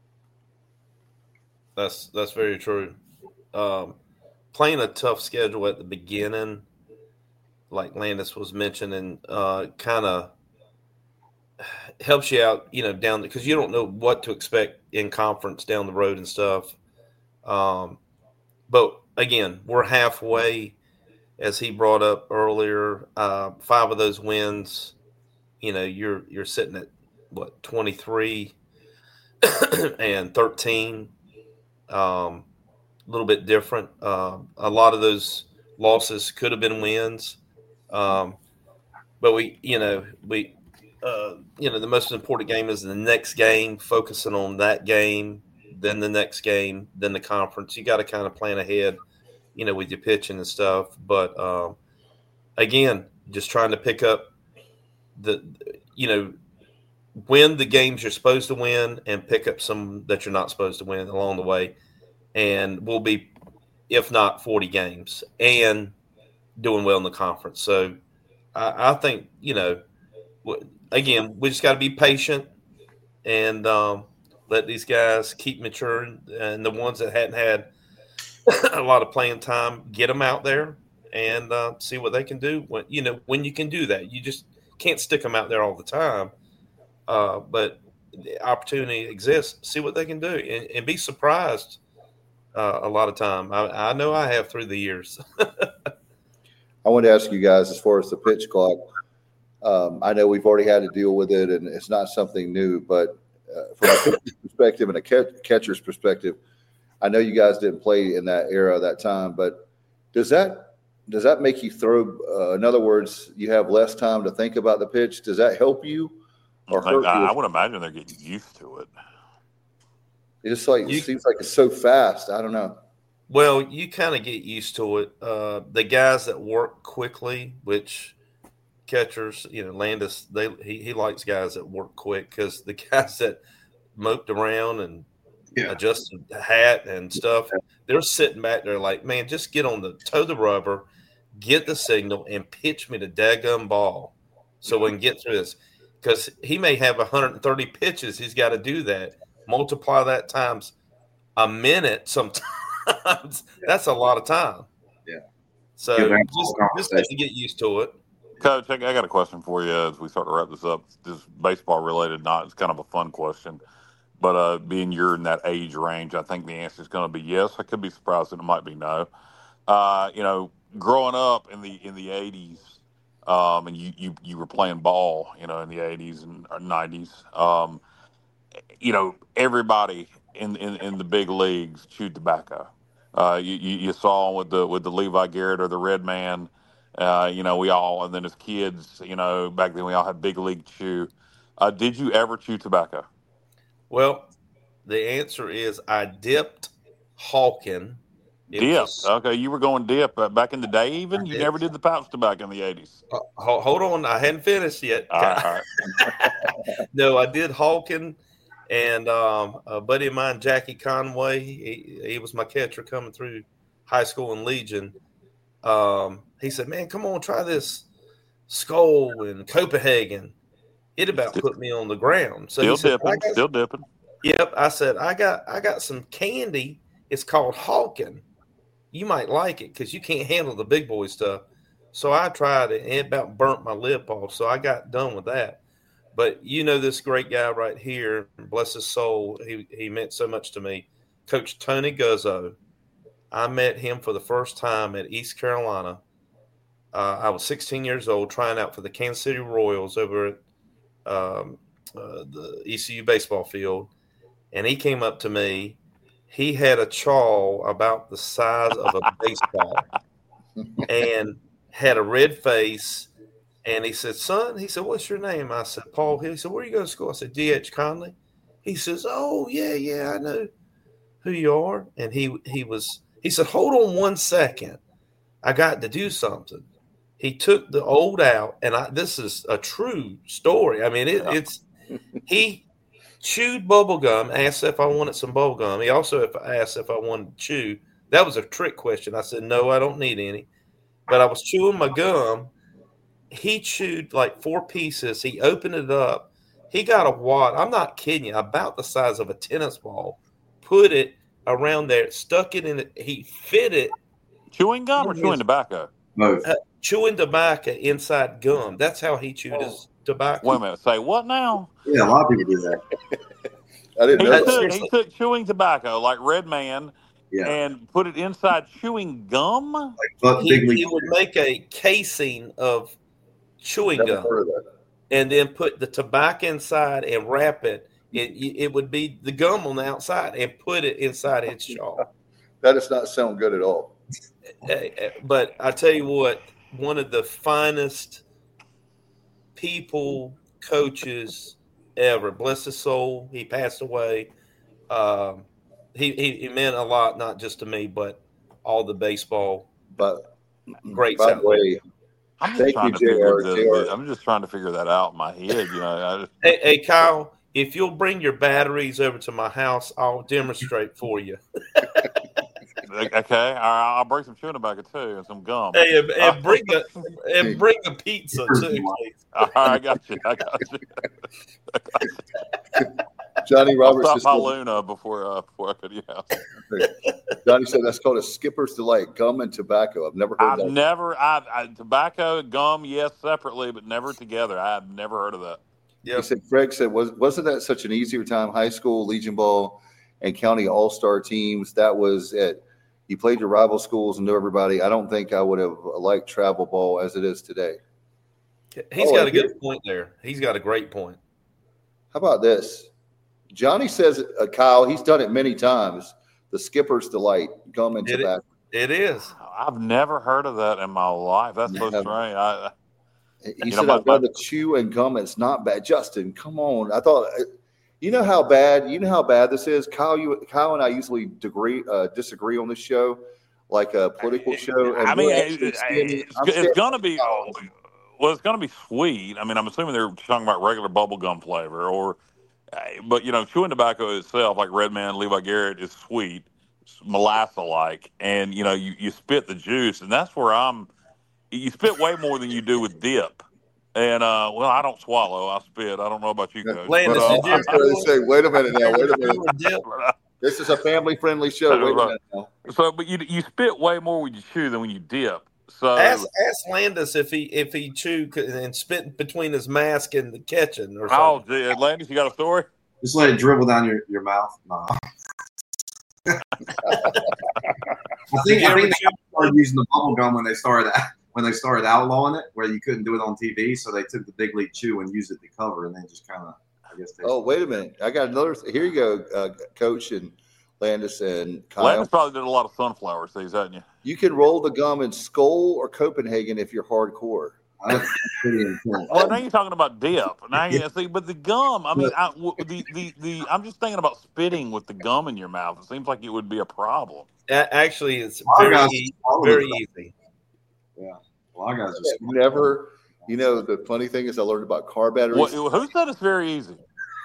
That's very true. Playing a tough schedule at the beginning, like Landis was mentioning, kind of helps you out, down because you don't know what to expect in conference down the road and stuff. But again, we're halfway, as he brought up earlier. 5 of those wins, you're sitting at 23 and 13. A little bit different. A lot of those losses could have been wins. But the most important game is the next game, focusing on that game, then the next game, then the conference. You got to kind of plan ahead, with your pitching and stuff. But again, just trying to pick up win the games you're supposed to win and pick up some that you're not supposed to win along the way. And we'll be, if not 40 games, and doing well in the conference. So I think, again, we just got to be patient and let these guys keep maturing. And the ones that hadn't had a lot of playing time, get them out there and see what they can do. When you can do that, you just can't stick them out there all the time. But the opportunity exists. See what they can do and be surprised a lot of time. I know I have through the years. I want to ask you guys, as far as the pitch clock, I know we've already had to deal with it, and it's not something new. But from a pitcher's perspective and a catcher's perspective, I know you guys didn't play in that era, that time. But does that make you throw? In other words, you have less time to think about the pitch. Does that help you or hurt you? I would imagine they're getting used to it. It seems like it's so fast. I don't know. Well, you kind of get used to it. The guys that work quickly, which catchers, Landis, he likes guys that work quick, because the guys that moped around and adjusted the hat and stuff, they're sitting back there like, man, just get on the toe the rubber, get the signal, and pitch me the daggum ball so we can get through this. Because he may have 130 pitches. He's got to do that. Multiply that times a minute sometimes. That's a lot of time. Yeah. So just have to get used to it. Coach, I got a question for you as we start to wrap this up. This is baseball related, it's kind of a fun question. But being you're in that age range, I think the answer is going to be yes. I could be surprised that it might be no. Growing up in the 80s, and you were playing ball, in the 80s and 90s. Everybody in the big leagues chewed tobacco. You saw with the Levi Garrett or the Red Man. We all, and then as kids, back then we all had big league chew. Did you ever chew tobacco? Well, the answer is I dipped Hawken. Okay, you were going dip back in the day. Even you never did the pouch tobacco in the 80s. Hold on, I hadn't finished yet. All right. No, I did Hawken, and a buddy of mine, Jackie Conway. He was my catcher coming through high school in Legion. He said, "Man, come on, try this Skull in Copenhagen." It about put me on the ground. So still dipping. Yep, I said I got some candy. It's called Hawken. You might like it because you can't handle the big boy stuff. So I tried it, and it about burnt my lip off. So I got done with that. But this great guy right here, bless his soul, he meant so much to me, Coach Tony Guzzo. I met him for the first time at East Carolina. I was 16 years old, trying out for the Kansas City Royals over at the ECU baseball field. And he came up to me. He had a chaw about the size of a baseball and had a red face. And he said, "Son," he said, "what's your name?" I said, "Paul Hill." He said, "Where are you going to school?" I said, D.H. Conley. He says, "Oh, yeah, I know who you are." And he said, "Hold on 1 second. I got to do something." He took the old out, and this is a true story. I mean, he chewed bubble gum, asked if I wanted some bubble gum. He also asked if I wanted to chew. That was a trick question. I said, "No, I don't need any." But I was chewing my gum. He chewed like 4 pieces. He opened it up. He got a wad. I'm not kidding you. About the size of a tennis ball. Put it around there. Stuck it in it. He fit it. Chewing gum or chewing tobacco? Both. Chewing tobacco inside gum. That's how he chewed his tobacco. Wait a minute. Say what now? Yeah, a lot of people do that. I didn't know He took chewing tobacco like Red Man and put it inside chewing gum? He would make a casing of chewing gum and then put the tobacco inside and wrap it. It would be the gum on the outside and put it inside his jaw. That does not sound good at all. But I tell you what, one of the finest people, coaches ever. Bless his soul. He passed away. He meant a lot, not just to me, but all the baseball. But greats by out the way, I'm just trying to figure I'm just trying to figure that out in my head. Hey, Kyle, if you'll bring your batteries over to my house, I'll demonstrate for you. Okay, I'll bring some chewing tobacco too and some gum. Hey, and bring a pizza too, please. All right, I got you. Johnny Roberts I'll stop my Luna before I go to your house. Johnny said that's called a Skipper's Delight, gum and tobacco. I've never heard that. Tobacco, gum, yes, separately, but never together. I've never heard of that. Yep. He said, Craig said, wasn't that such an easier time? High school, Legion Ball, and county all-star teams. That was it. You played your rival schools and knew everybody. I don't think I would have liked travel ball as it is today. He's got a good point there. He's got a great point. How about this? Johnny says, Kyle, he's done it many times. The Skipper's Delight, gum and tobacco. It is. I've never heard of that in my life. That's so strange. He said, I'd rather chew and gum. It's not bad. Justin, come on. I thought, you know how bad this is? Kyle and I usually disagree on this show, like a political show. And it's going to be, it's going to be sweet. I mean, I'm assuming they're talking about regular bubble gum flavor but, chewing tobacco itself, like Red Man, Levi Garrett, is sweet, molasses-like, and, you spit the juice, and that's where you spit way more than you do with dip. And, I don't swallow. I spit. I don't know about you guys. Wait a minute now. This is a family-friendly show. Wait a minute now. So, but you spit way more when you chew than when you dip. So ask Landis if he chewed and spit between his mask and the catching or something. Oh, gee, Landis, you got a story? Just let it dribble down your mouth. No. I think they started using the bubble gum when they started outlawing it, where you couldn't do it on TV. So they took the Big League Chew and used it to cover, and then just kind of, I guess. Wait a minute! I got another. Here you go, Coach and Landis and Kyle. Landis probably did a lot of sunflower seeds, hadn't you? You can roll the gum in Skoal or Copenhagen if you're hardcore. Well, now you're talking about dip. Now but the gum. I mean, I'm just thinking about spitting with the gum in your mouth. It seems like it would be a problem. Actually, it's very easy. Yeah, a lot of guys just never. The funny thing is, I learned about car batteries. Who said it's very easy?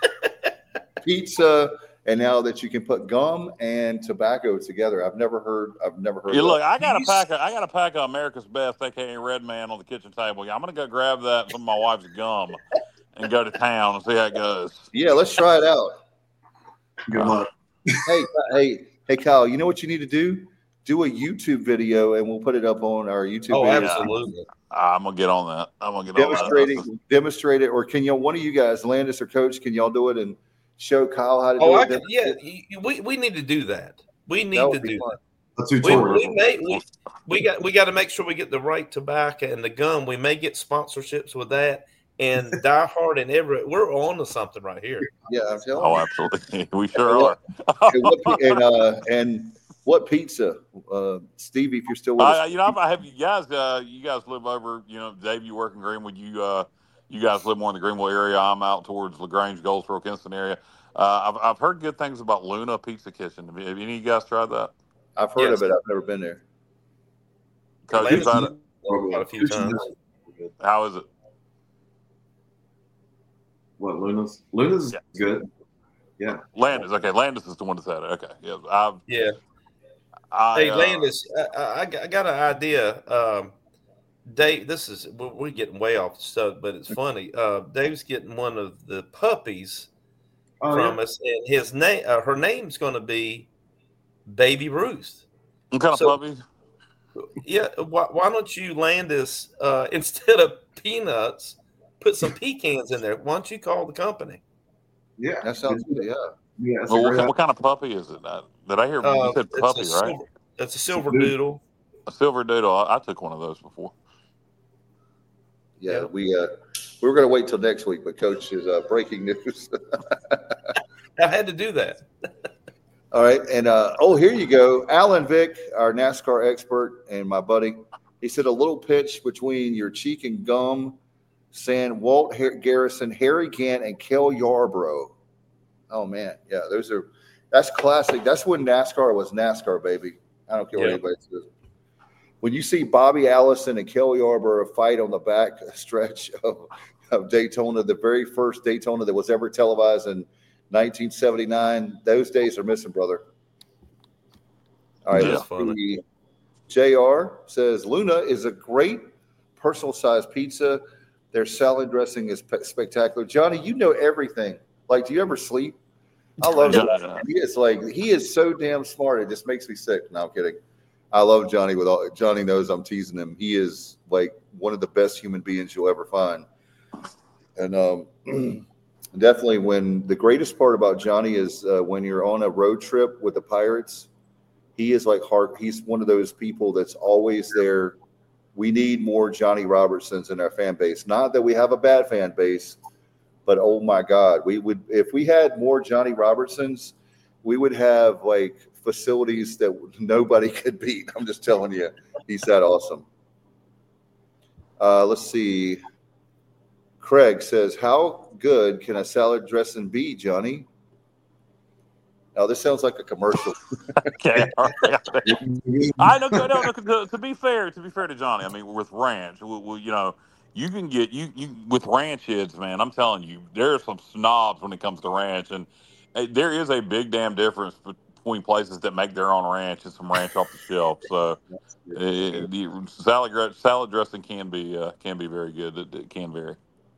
Pizza. And now that you can put gum and tobacco together, I've never heard. Look, I got a pack of America's Best, aka Red Man, on the kitchen table. I'm gonna go grab that and some of my wife's gum and go to town and see how it goes. Yeah, let's try it out. Good luck. Hey, Kyle. You know what you need to do? Do a YouTube video, and we'll put it up on our YouTube. Oh, video. Absolutely. I'm gonna get on that. Demonstrate it, or can one of you guys, Landis or Coach, can y'all do it and show Kyle how to do it? Yeah, we need to do that. We need to do that. A tutorial. We got to make sure we get the right tobacco and the gum. We may get sponsorships with that. And Die Hard and Everett, we're on to something right here. Yeah, I'm telling you. Oh, absolutely. We sure are. And what pizza, Stevie? If you're still with us, I have you guys. You guys live over. Dave, you work in Greenwood. You guys live more in the Greenville area. I'm out towards LaGrange, Goldsboro, Kinston area. I've heard good things about Luna Pizza Kitchen. Have any of you guys tried that? I've heard of it. I've never been there. Coach, you've tried it? A few times. How is it? What, Luna's? Luna's good. Yeah. Landis. Okay, Landis is the one that said it. Okay. Yeah. Hey, Landis, I got an idea. Dave, we're getting way off the stuff, but it's funny. Dave's getting one of the puppies from us, and his name, her name's going to be Baby Ruth. What kind of puppy? Yeah, why don't you, Landis, instead of peanuts, put some pecans in there? Why don't you call the company? Yeah, that sounds good. Yeah. Well, what kind of puppy is it? Did I hear you said puppy, right? It's a silver doodle. A silver doodle. I took one of those before. Yeah, we were going to wait till next week, but Coach is breaking news. I had to do that. All right, and here you go, Alan Vick, our NASCAR expert and my buddy. He said a little pitch between your cheek and gum, saying Walt Garrison, Harry Gant, and Cale Yarborough. Oh man, yeah, that's classic. That's when NASCAR was NASCAR, baby. I don't care what anybody says. when you see Bobby Allison and Kelly Arbor fight on the back stretch of Daytona, the very first Daytona that was ever televised in 1979, those days are missing, brother. All right, let's see. JR says Luna is a great personal-sized pizza. Their salad dressing is spectacular. Johnny, you know everything. Like, do you ever sleep? I love Johnny. He is so damn smart. It just makes me sick. No, I'm kidding. I love Johnny. Johnny knows I'm teasing him. He is like one of the best human beings you'll ever find. And definitely, when the greatest part about Johnny is when you're on a road trip with the Pirates, he is like he's one of those people that's always there. We need more Johnny Robertsons in our fan base. Not that we have a bad fan base, but oh my God, we would, if we had more Johnny Robertsons, we would have like facilities that nobody could beat. I'm just telling you, he's that awesome. Let's see. Craig says, how good can a salad dressing be, Johnny? Now, this sounds like a commercial. Okay. I know. No, to be fair to Johnny, I mean, with ranch, you can get you with ranch heads, man. I'm telling you, there are some snobs when it comes to ranch, and there is a big damn difference between places that make their own ranch and some ranch off the shelf. So, salad dressing can be very good. It can vary.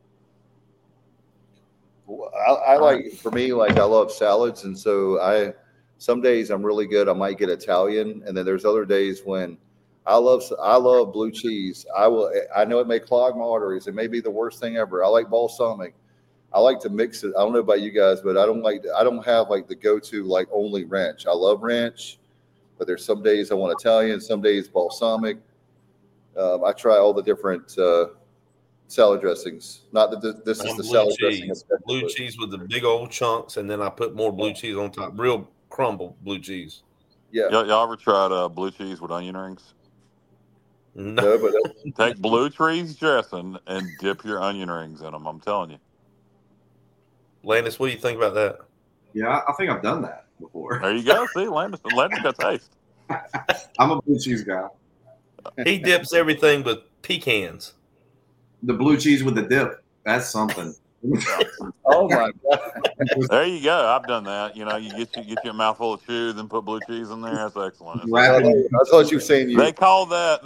I like, for me, like I love salads, and so some days I'm really good. I might get Italian, and then there's other days when I love blue cheese. I know it may clog my arteries. It may be the worst thing ever. I like balsamic. I like to mix it. I don't know about you guys, but I don't have like the go-to like only ranch. I love ranch, but there's some days I want Italian, some days balsamic. I try all the different salad dressings. Not that this is the salad dressing. Blue cheese with the big old chunks, and then I put more blue cheese on top. Real crumble blue cheese. Yeah. Y'all ever tried blue cheese with onion rings? No, but take blue cheese dressing and dip your onion rings in them. I'm telling you. Landis, what do you think about that? Yeah, I think I've done that before. There you go. See, Landis got taste. I'm a blue cheese guy. He dips everything with pecans. The blue cheese with the dip. That's something. Oh my God. There you go. I've done that. You get your mouthful of chew, then put blue cheese in there. That's excellent. I thought you were saying They call that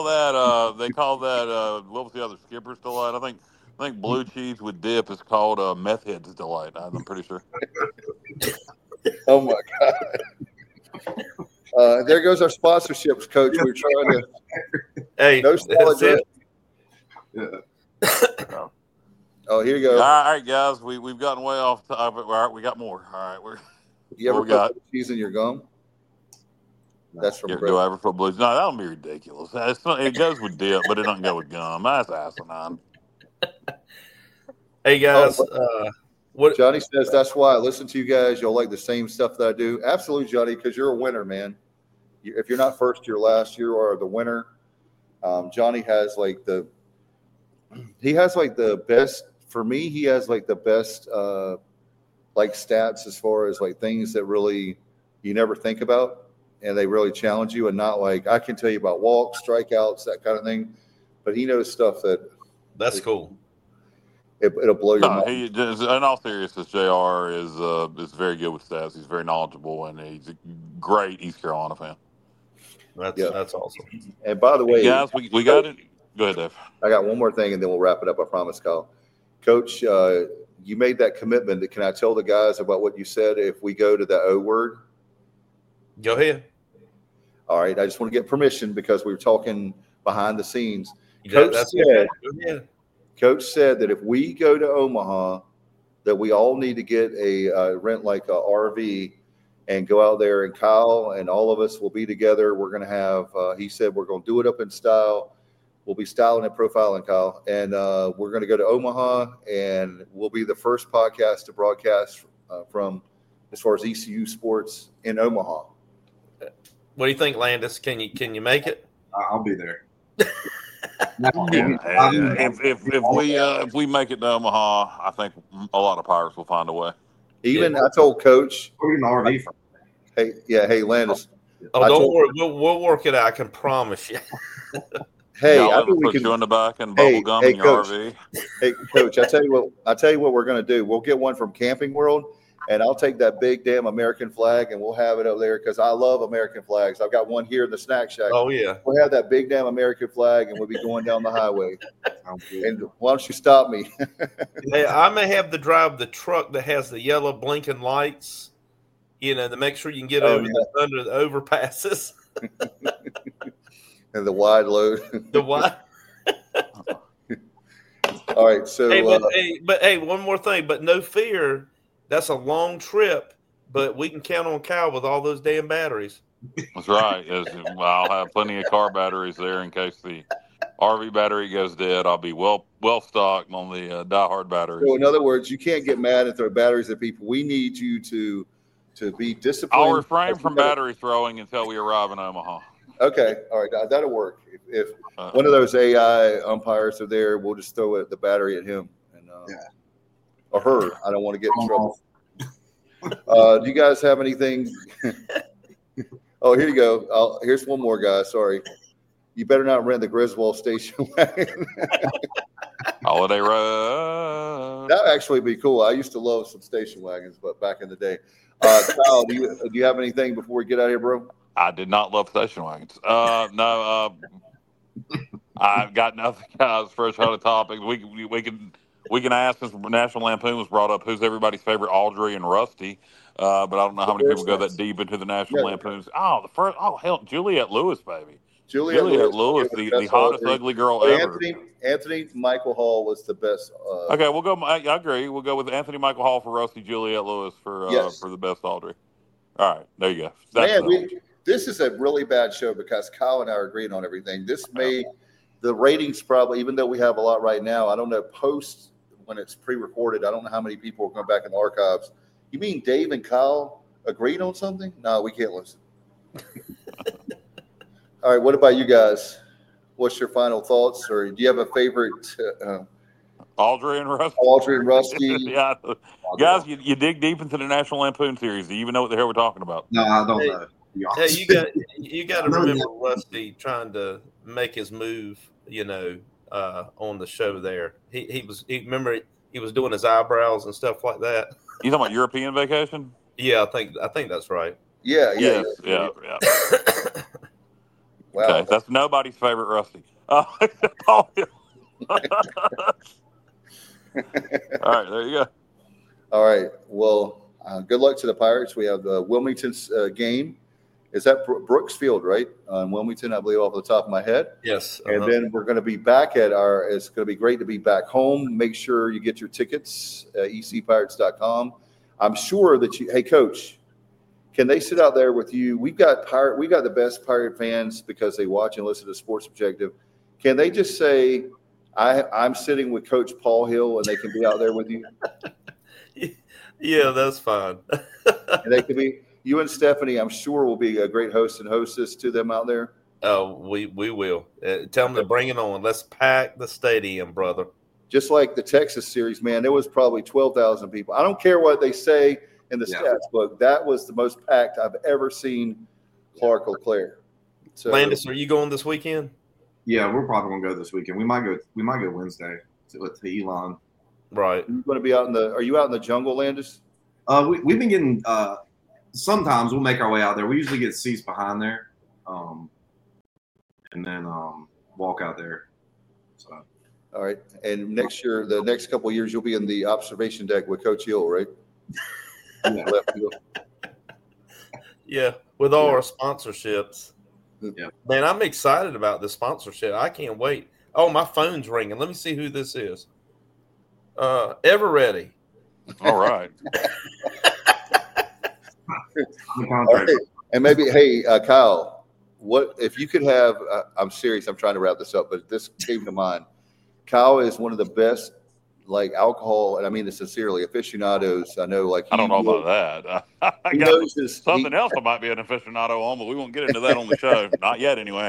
what was the other Skipper's Delight? I think blue cheese with dip is called Meth Head's Delight. I'm pretty sure. Oh my God. There goes our sponsorships, Coach. We're trying to no salad dressing. Yeah. Oh, here you go. All right, guys, we've gotten way off topic. All right, we got more. All right, you ever put blue cheese in your gum? That's from do I ever put blue cheese? No, that would be ridiculous. It goes with dip, but it doesn't go with gum. That's asinine. Hey guys, what Johnny says, that's why I listen to you guys. You'll like the same stuff that I do. Absolutely, Johnny, because you're a winner, man. If you're not first, you're last. You are the winner. Johnny has like the best. For me, he has like the best like stats as far as like things that really you never think about, and they really challenge you, and not like I can tell you about walks, strikeouts, that kind of thing, but he knows stuff that's cool. It'll blow your mind. In all seriousness, JR is very good with stats. He's very knowledgeable, and he's a great East Carolina fan. That's awesome. And by the way, guys, we got it. Go ahead, Dave. I got one more thing, and then we'll wrap it up. I promise, Kyle. Coach, you made that commitment. Can I tell the guys about what you said if we go to the O word? Go ahead. All right. I just want to get permission because we were talking behind the scenes. Coach said that if we go to Omaha, that we all need to get rent like a RV and go out there, and Kyle and all of us will be together. We're going to have, he said, we're going to do it up in style. We'll be styling and profiling, Kyle. And we're going to go to Omaha, and we'll be the first podcast to broadcast from as far as ECU sports in Omaha. What do you think, Landis? Can you make it? I'll be there. If we make it to Omaha, I think a lot of Pirates will find a way. I told Coach. We're in the RV. Hey, Landis. Oh, don't worry. We'll work it out. I can promise you. Hey, Y'all I ever think we put can you in the back and bubble gum in your Coach. RV? Hey, Coach, I tell you what we're going to do. We'll get one from Camping World, and I'll take that big damn American flag, and we'll have it up there because I love American flags. I've got one here in the snack shack. Oh, yeah. We'll have that big damn American flag, and we'll be going down the highway. And why don't you stop me? Hey, I may have to drive the truck that has the yellow blinking lights, to make sure you can get under the overpasses. And the wide load. The wide. All right, so hey, one more thing, but no fear, that's a long trip, but we can count on Kyle with all those damn batteries. That's right. I'll have plenty of car batteries there in case the RV battery goes dead. I'll be well stocked on the diehard batteries. So in other words, you can't get mad and throw batteries at people. We need you to be disciplined. I'll refrain from battery throwing until we arrive in Omaha. Okay, all right, that'll work. If one of those AI umpires are there, we'll just throw the battery at him or her. I don't want to get in trouble. Do you guys have anything? Oh, here you go. Here's one more, guy. Sorry, you better not rent the Griswold station wagon. Holiday Road. That actually be cool. I used to love some station wagons, but back in the day. Kyle, do you have anything before we get out of here, bro? I did not love station wagons. No, I've got nothing, guys. Fresh out of topic. We can ask, since National Lampoon was brought up, who's everybody's favorite Audrey and Rusty. But I don't know how many people go that deep into the National Lampoons. Hell, Juliette Lewis, baby. Juliette Lewis, the hottest ugly girl ever. Anthony Michael Hall was the best. Okay, we'll go. I agree. We'll go with Anthony Michael Hall for Rusty, Juliette Lewis for the best Audrey. All right, there you go. This is a really bad show because Kyle and I are agreeing on everything. This made the ratings probably, even though we have a lot right now, I don't know, post when it's pre-recorded, I don't know how many people are going back in the archives. You mean Dave and Kyle agreed on something? No, we can't listen. All right, what about you guys? What's your final thoughts? Or do you have a favorite? Audrey and Rusty. Audrey and Rusty. Yeah. Guys, you dig deep into the National Lampoon series. Do you even know what the hell we're talking about? No, I don't know. Hey, you got to remember Rusty trying to make his move, on the show there. He was doing his eyebrows and stuff like that. You talking about European Vacation? Yeah, I think that's right. Yeah. Yeah. Wow. Okay, that's nobody's favorite Rusty. All right, there you go. All right. Well, good luck to the Pirates. We have the Wilmington's game. Is that Brooks Field, right? On Wilmington, I believe, off the top of my head. Yes. And then we're going to be back it's going to be great to be back home. Make sure you get your tickets at ecpirates.com. I'm sure that hey, Coach, can they sit out there with you? We've got the best Pirate fans because they watch and listen to Sports Objective. Can they just say, I'm sitting with Coach Paul Hill, and they can be out there with you? Yeah, that's fine. And they can be. You and Stephanie, I'm sure, will be a great host and hostess to them out there. Oh, we will. Tell them to bring it on. Let's pack the stadium, brother. Just like the Texas series, man, there was probably 12,000 people. I don't care what they say in the stats book. That was the most packed I've ever seen Clark LeClaire. So, Landis, are you going this weekend? Yeah, we're probably going to go this weekend. We might go Wednesday to Elon. Right. You're going to be are you out in the jungle, Landis? We've been getting sometimes we'll make our way out there. We usually get seats behind there, and then walk out there. So, all right. And the next couple of years, you'll be in the observation deck with Coach Hill, right? Yeah, with all our sponsorships. Yeah, man, I'm excited about the sponsorship. I can't wait. Oh, my phone's ringing. Let me see who this is. Ever Ready. All right. All right. And maybe, hey, Kyle, what if you could have? I'm serious. I'm trying to wrap this up, but this came to mind. Kyle is one of the best, alcohol, and I mean this sincerely, aficionados. I know, I don't know about that. I got something else I might be an aficionado on, but we won't get into that on the show. Not yet, anyway.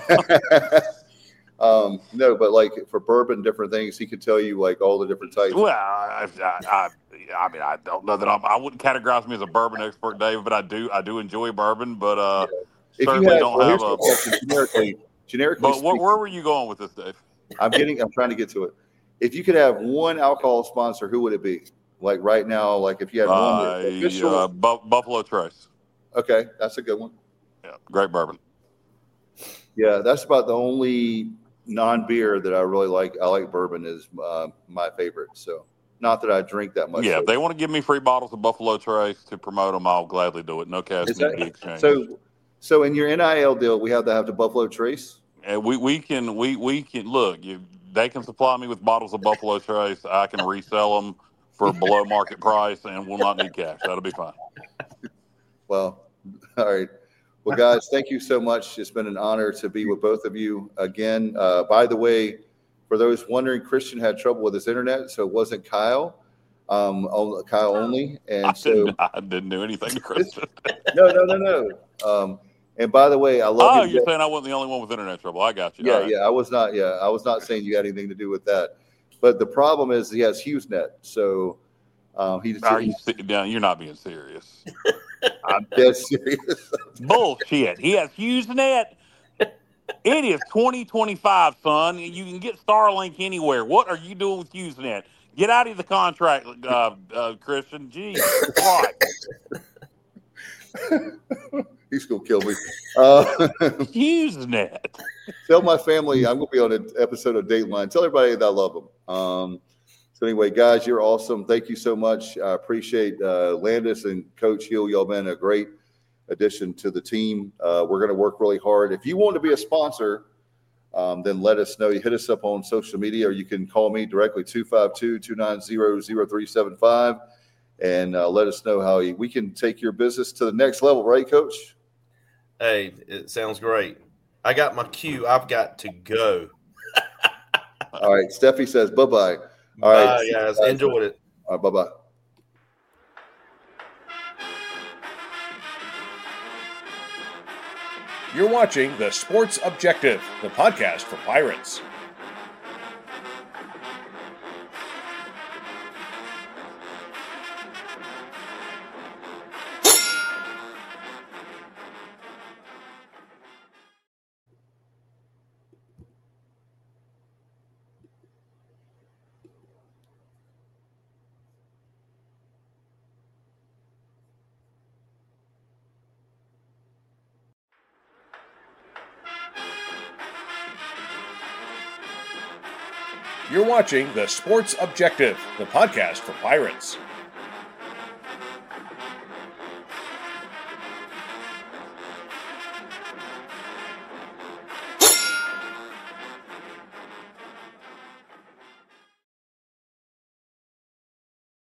No, but for bourbon, different things, he could tell you all the different types. Well, I mean, I don't know that I wouldn't categorize me as a bourbon expert, Dave, but I do enjoy bourbon. But if certainly you had, don't have a generically. But where were you going with this, Dave? I'm trying to get to it. If you could have one alcohol sponsor, who would it be? Like right now, like if you had one official. Buffalo Trace. Okay, that's a good one. Yeah, great bourbon. Yeah, that's about the only non-beer that I really like. I like bourbon is my favorite. So not that I drink that much. Yeah, if they want to give me free bottles of Buffalo Trace to promote them, I'll gladly do it. No cash need to be exchanged. So in your NIL deal, we have to have the Buffalo Trace. And we can look. They can supply me with bottles of Buffalo Trace. I can resell them for below market price, and we'll not need cash. That'll be fine. Well, all right. Well, guys, thank you so much. It's been an honor to be with both of you again. By the way, for those wondering, Christian had trouble with his internet, so it wasn't Kyle. Kyle only. And I didn't do anything to Christian. No. And by the way, I love. Oh, you're saying I wasn't the only one with internet trouble? I got you. Yeah, I was not. Yeah, I was not saying you had anything to do with that. But the problem is he has HughesNet, so he just. You're not being serious. I'm dead serious. Bullshit. He has HughesNet. It is 2025, son. You can get Starlink anywhere. What are you doing with HughesNet? Get out of the contract, Christian. Jeez, He's going to kill me. HughesNet. Tell my family I'm going to be on an episode of Dateline. Tell everybody that I love them. So anyway, guys, you're awesome. Thank you so much. I appreciate Landis and Coach Hill. Y'all been a great addition to the team. We're going to work really hard. If you want to be a sponsor, then let us know. You hit us up on social media, or you can call me directly, 252-290-0375, and let us know how we can take your business to the next level. Right, Coach? Hey, it sounds great. I got my cue. I've got to go. All right. Steffi says bye-bye. All Bye, right, guys. Enjoyed it. All right, bye-bye. You're watching The Sports Objective, the podcast for Pirates. You're watching The Sports Objective, the podcast for Pirates.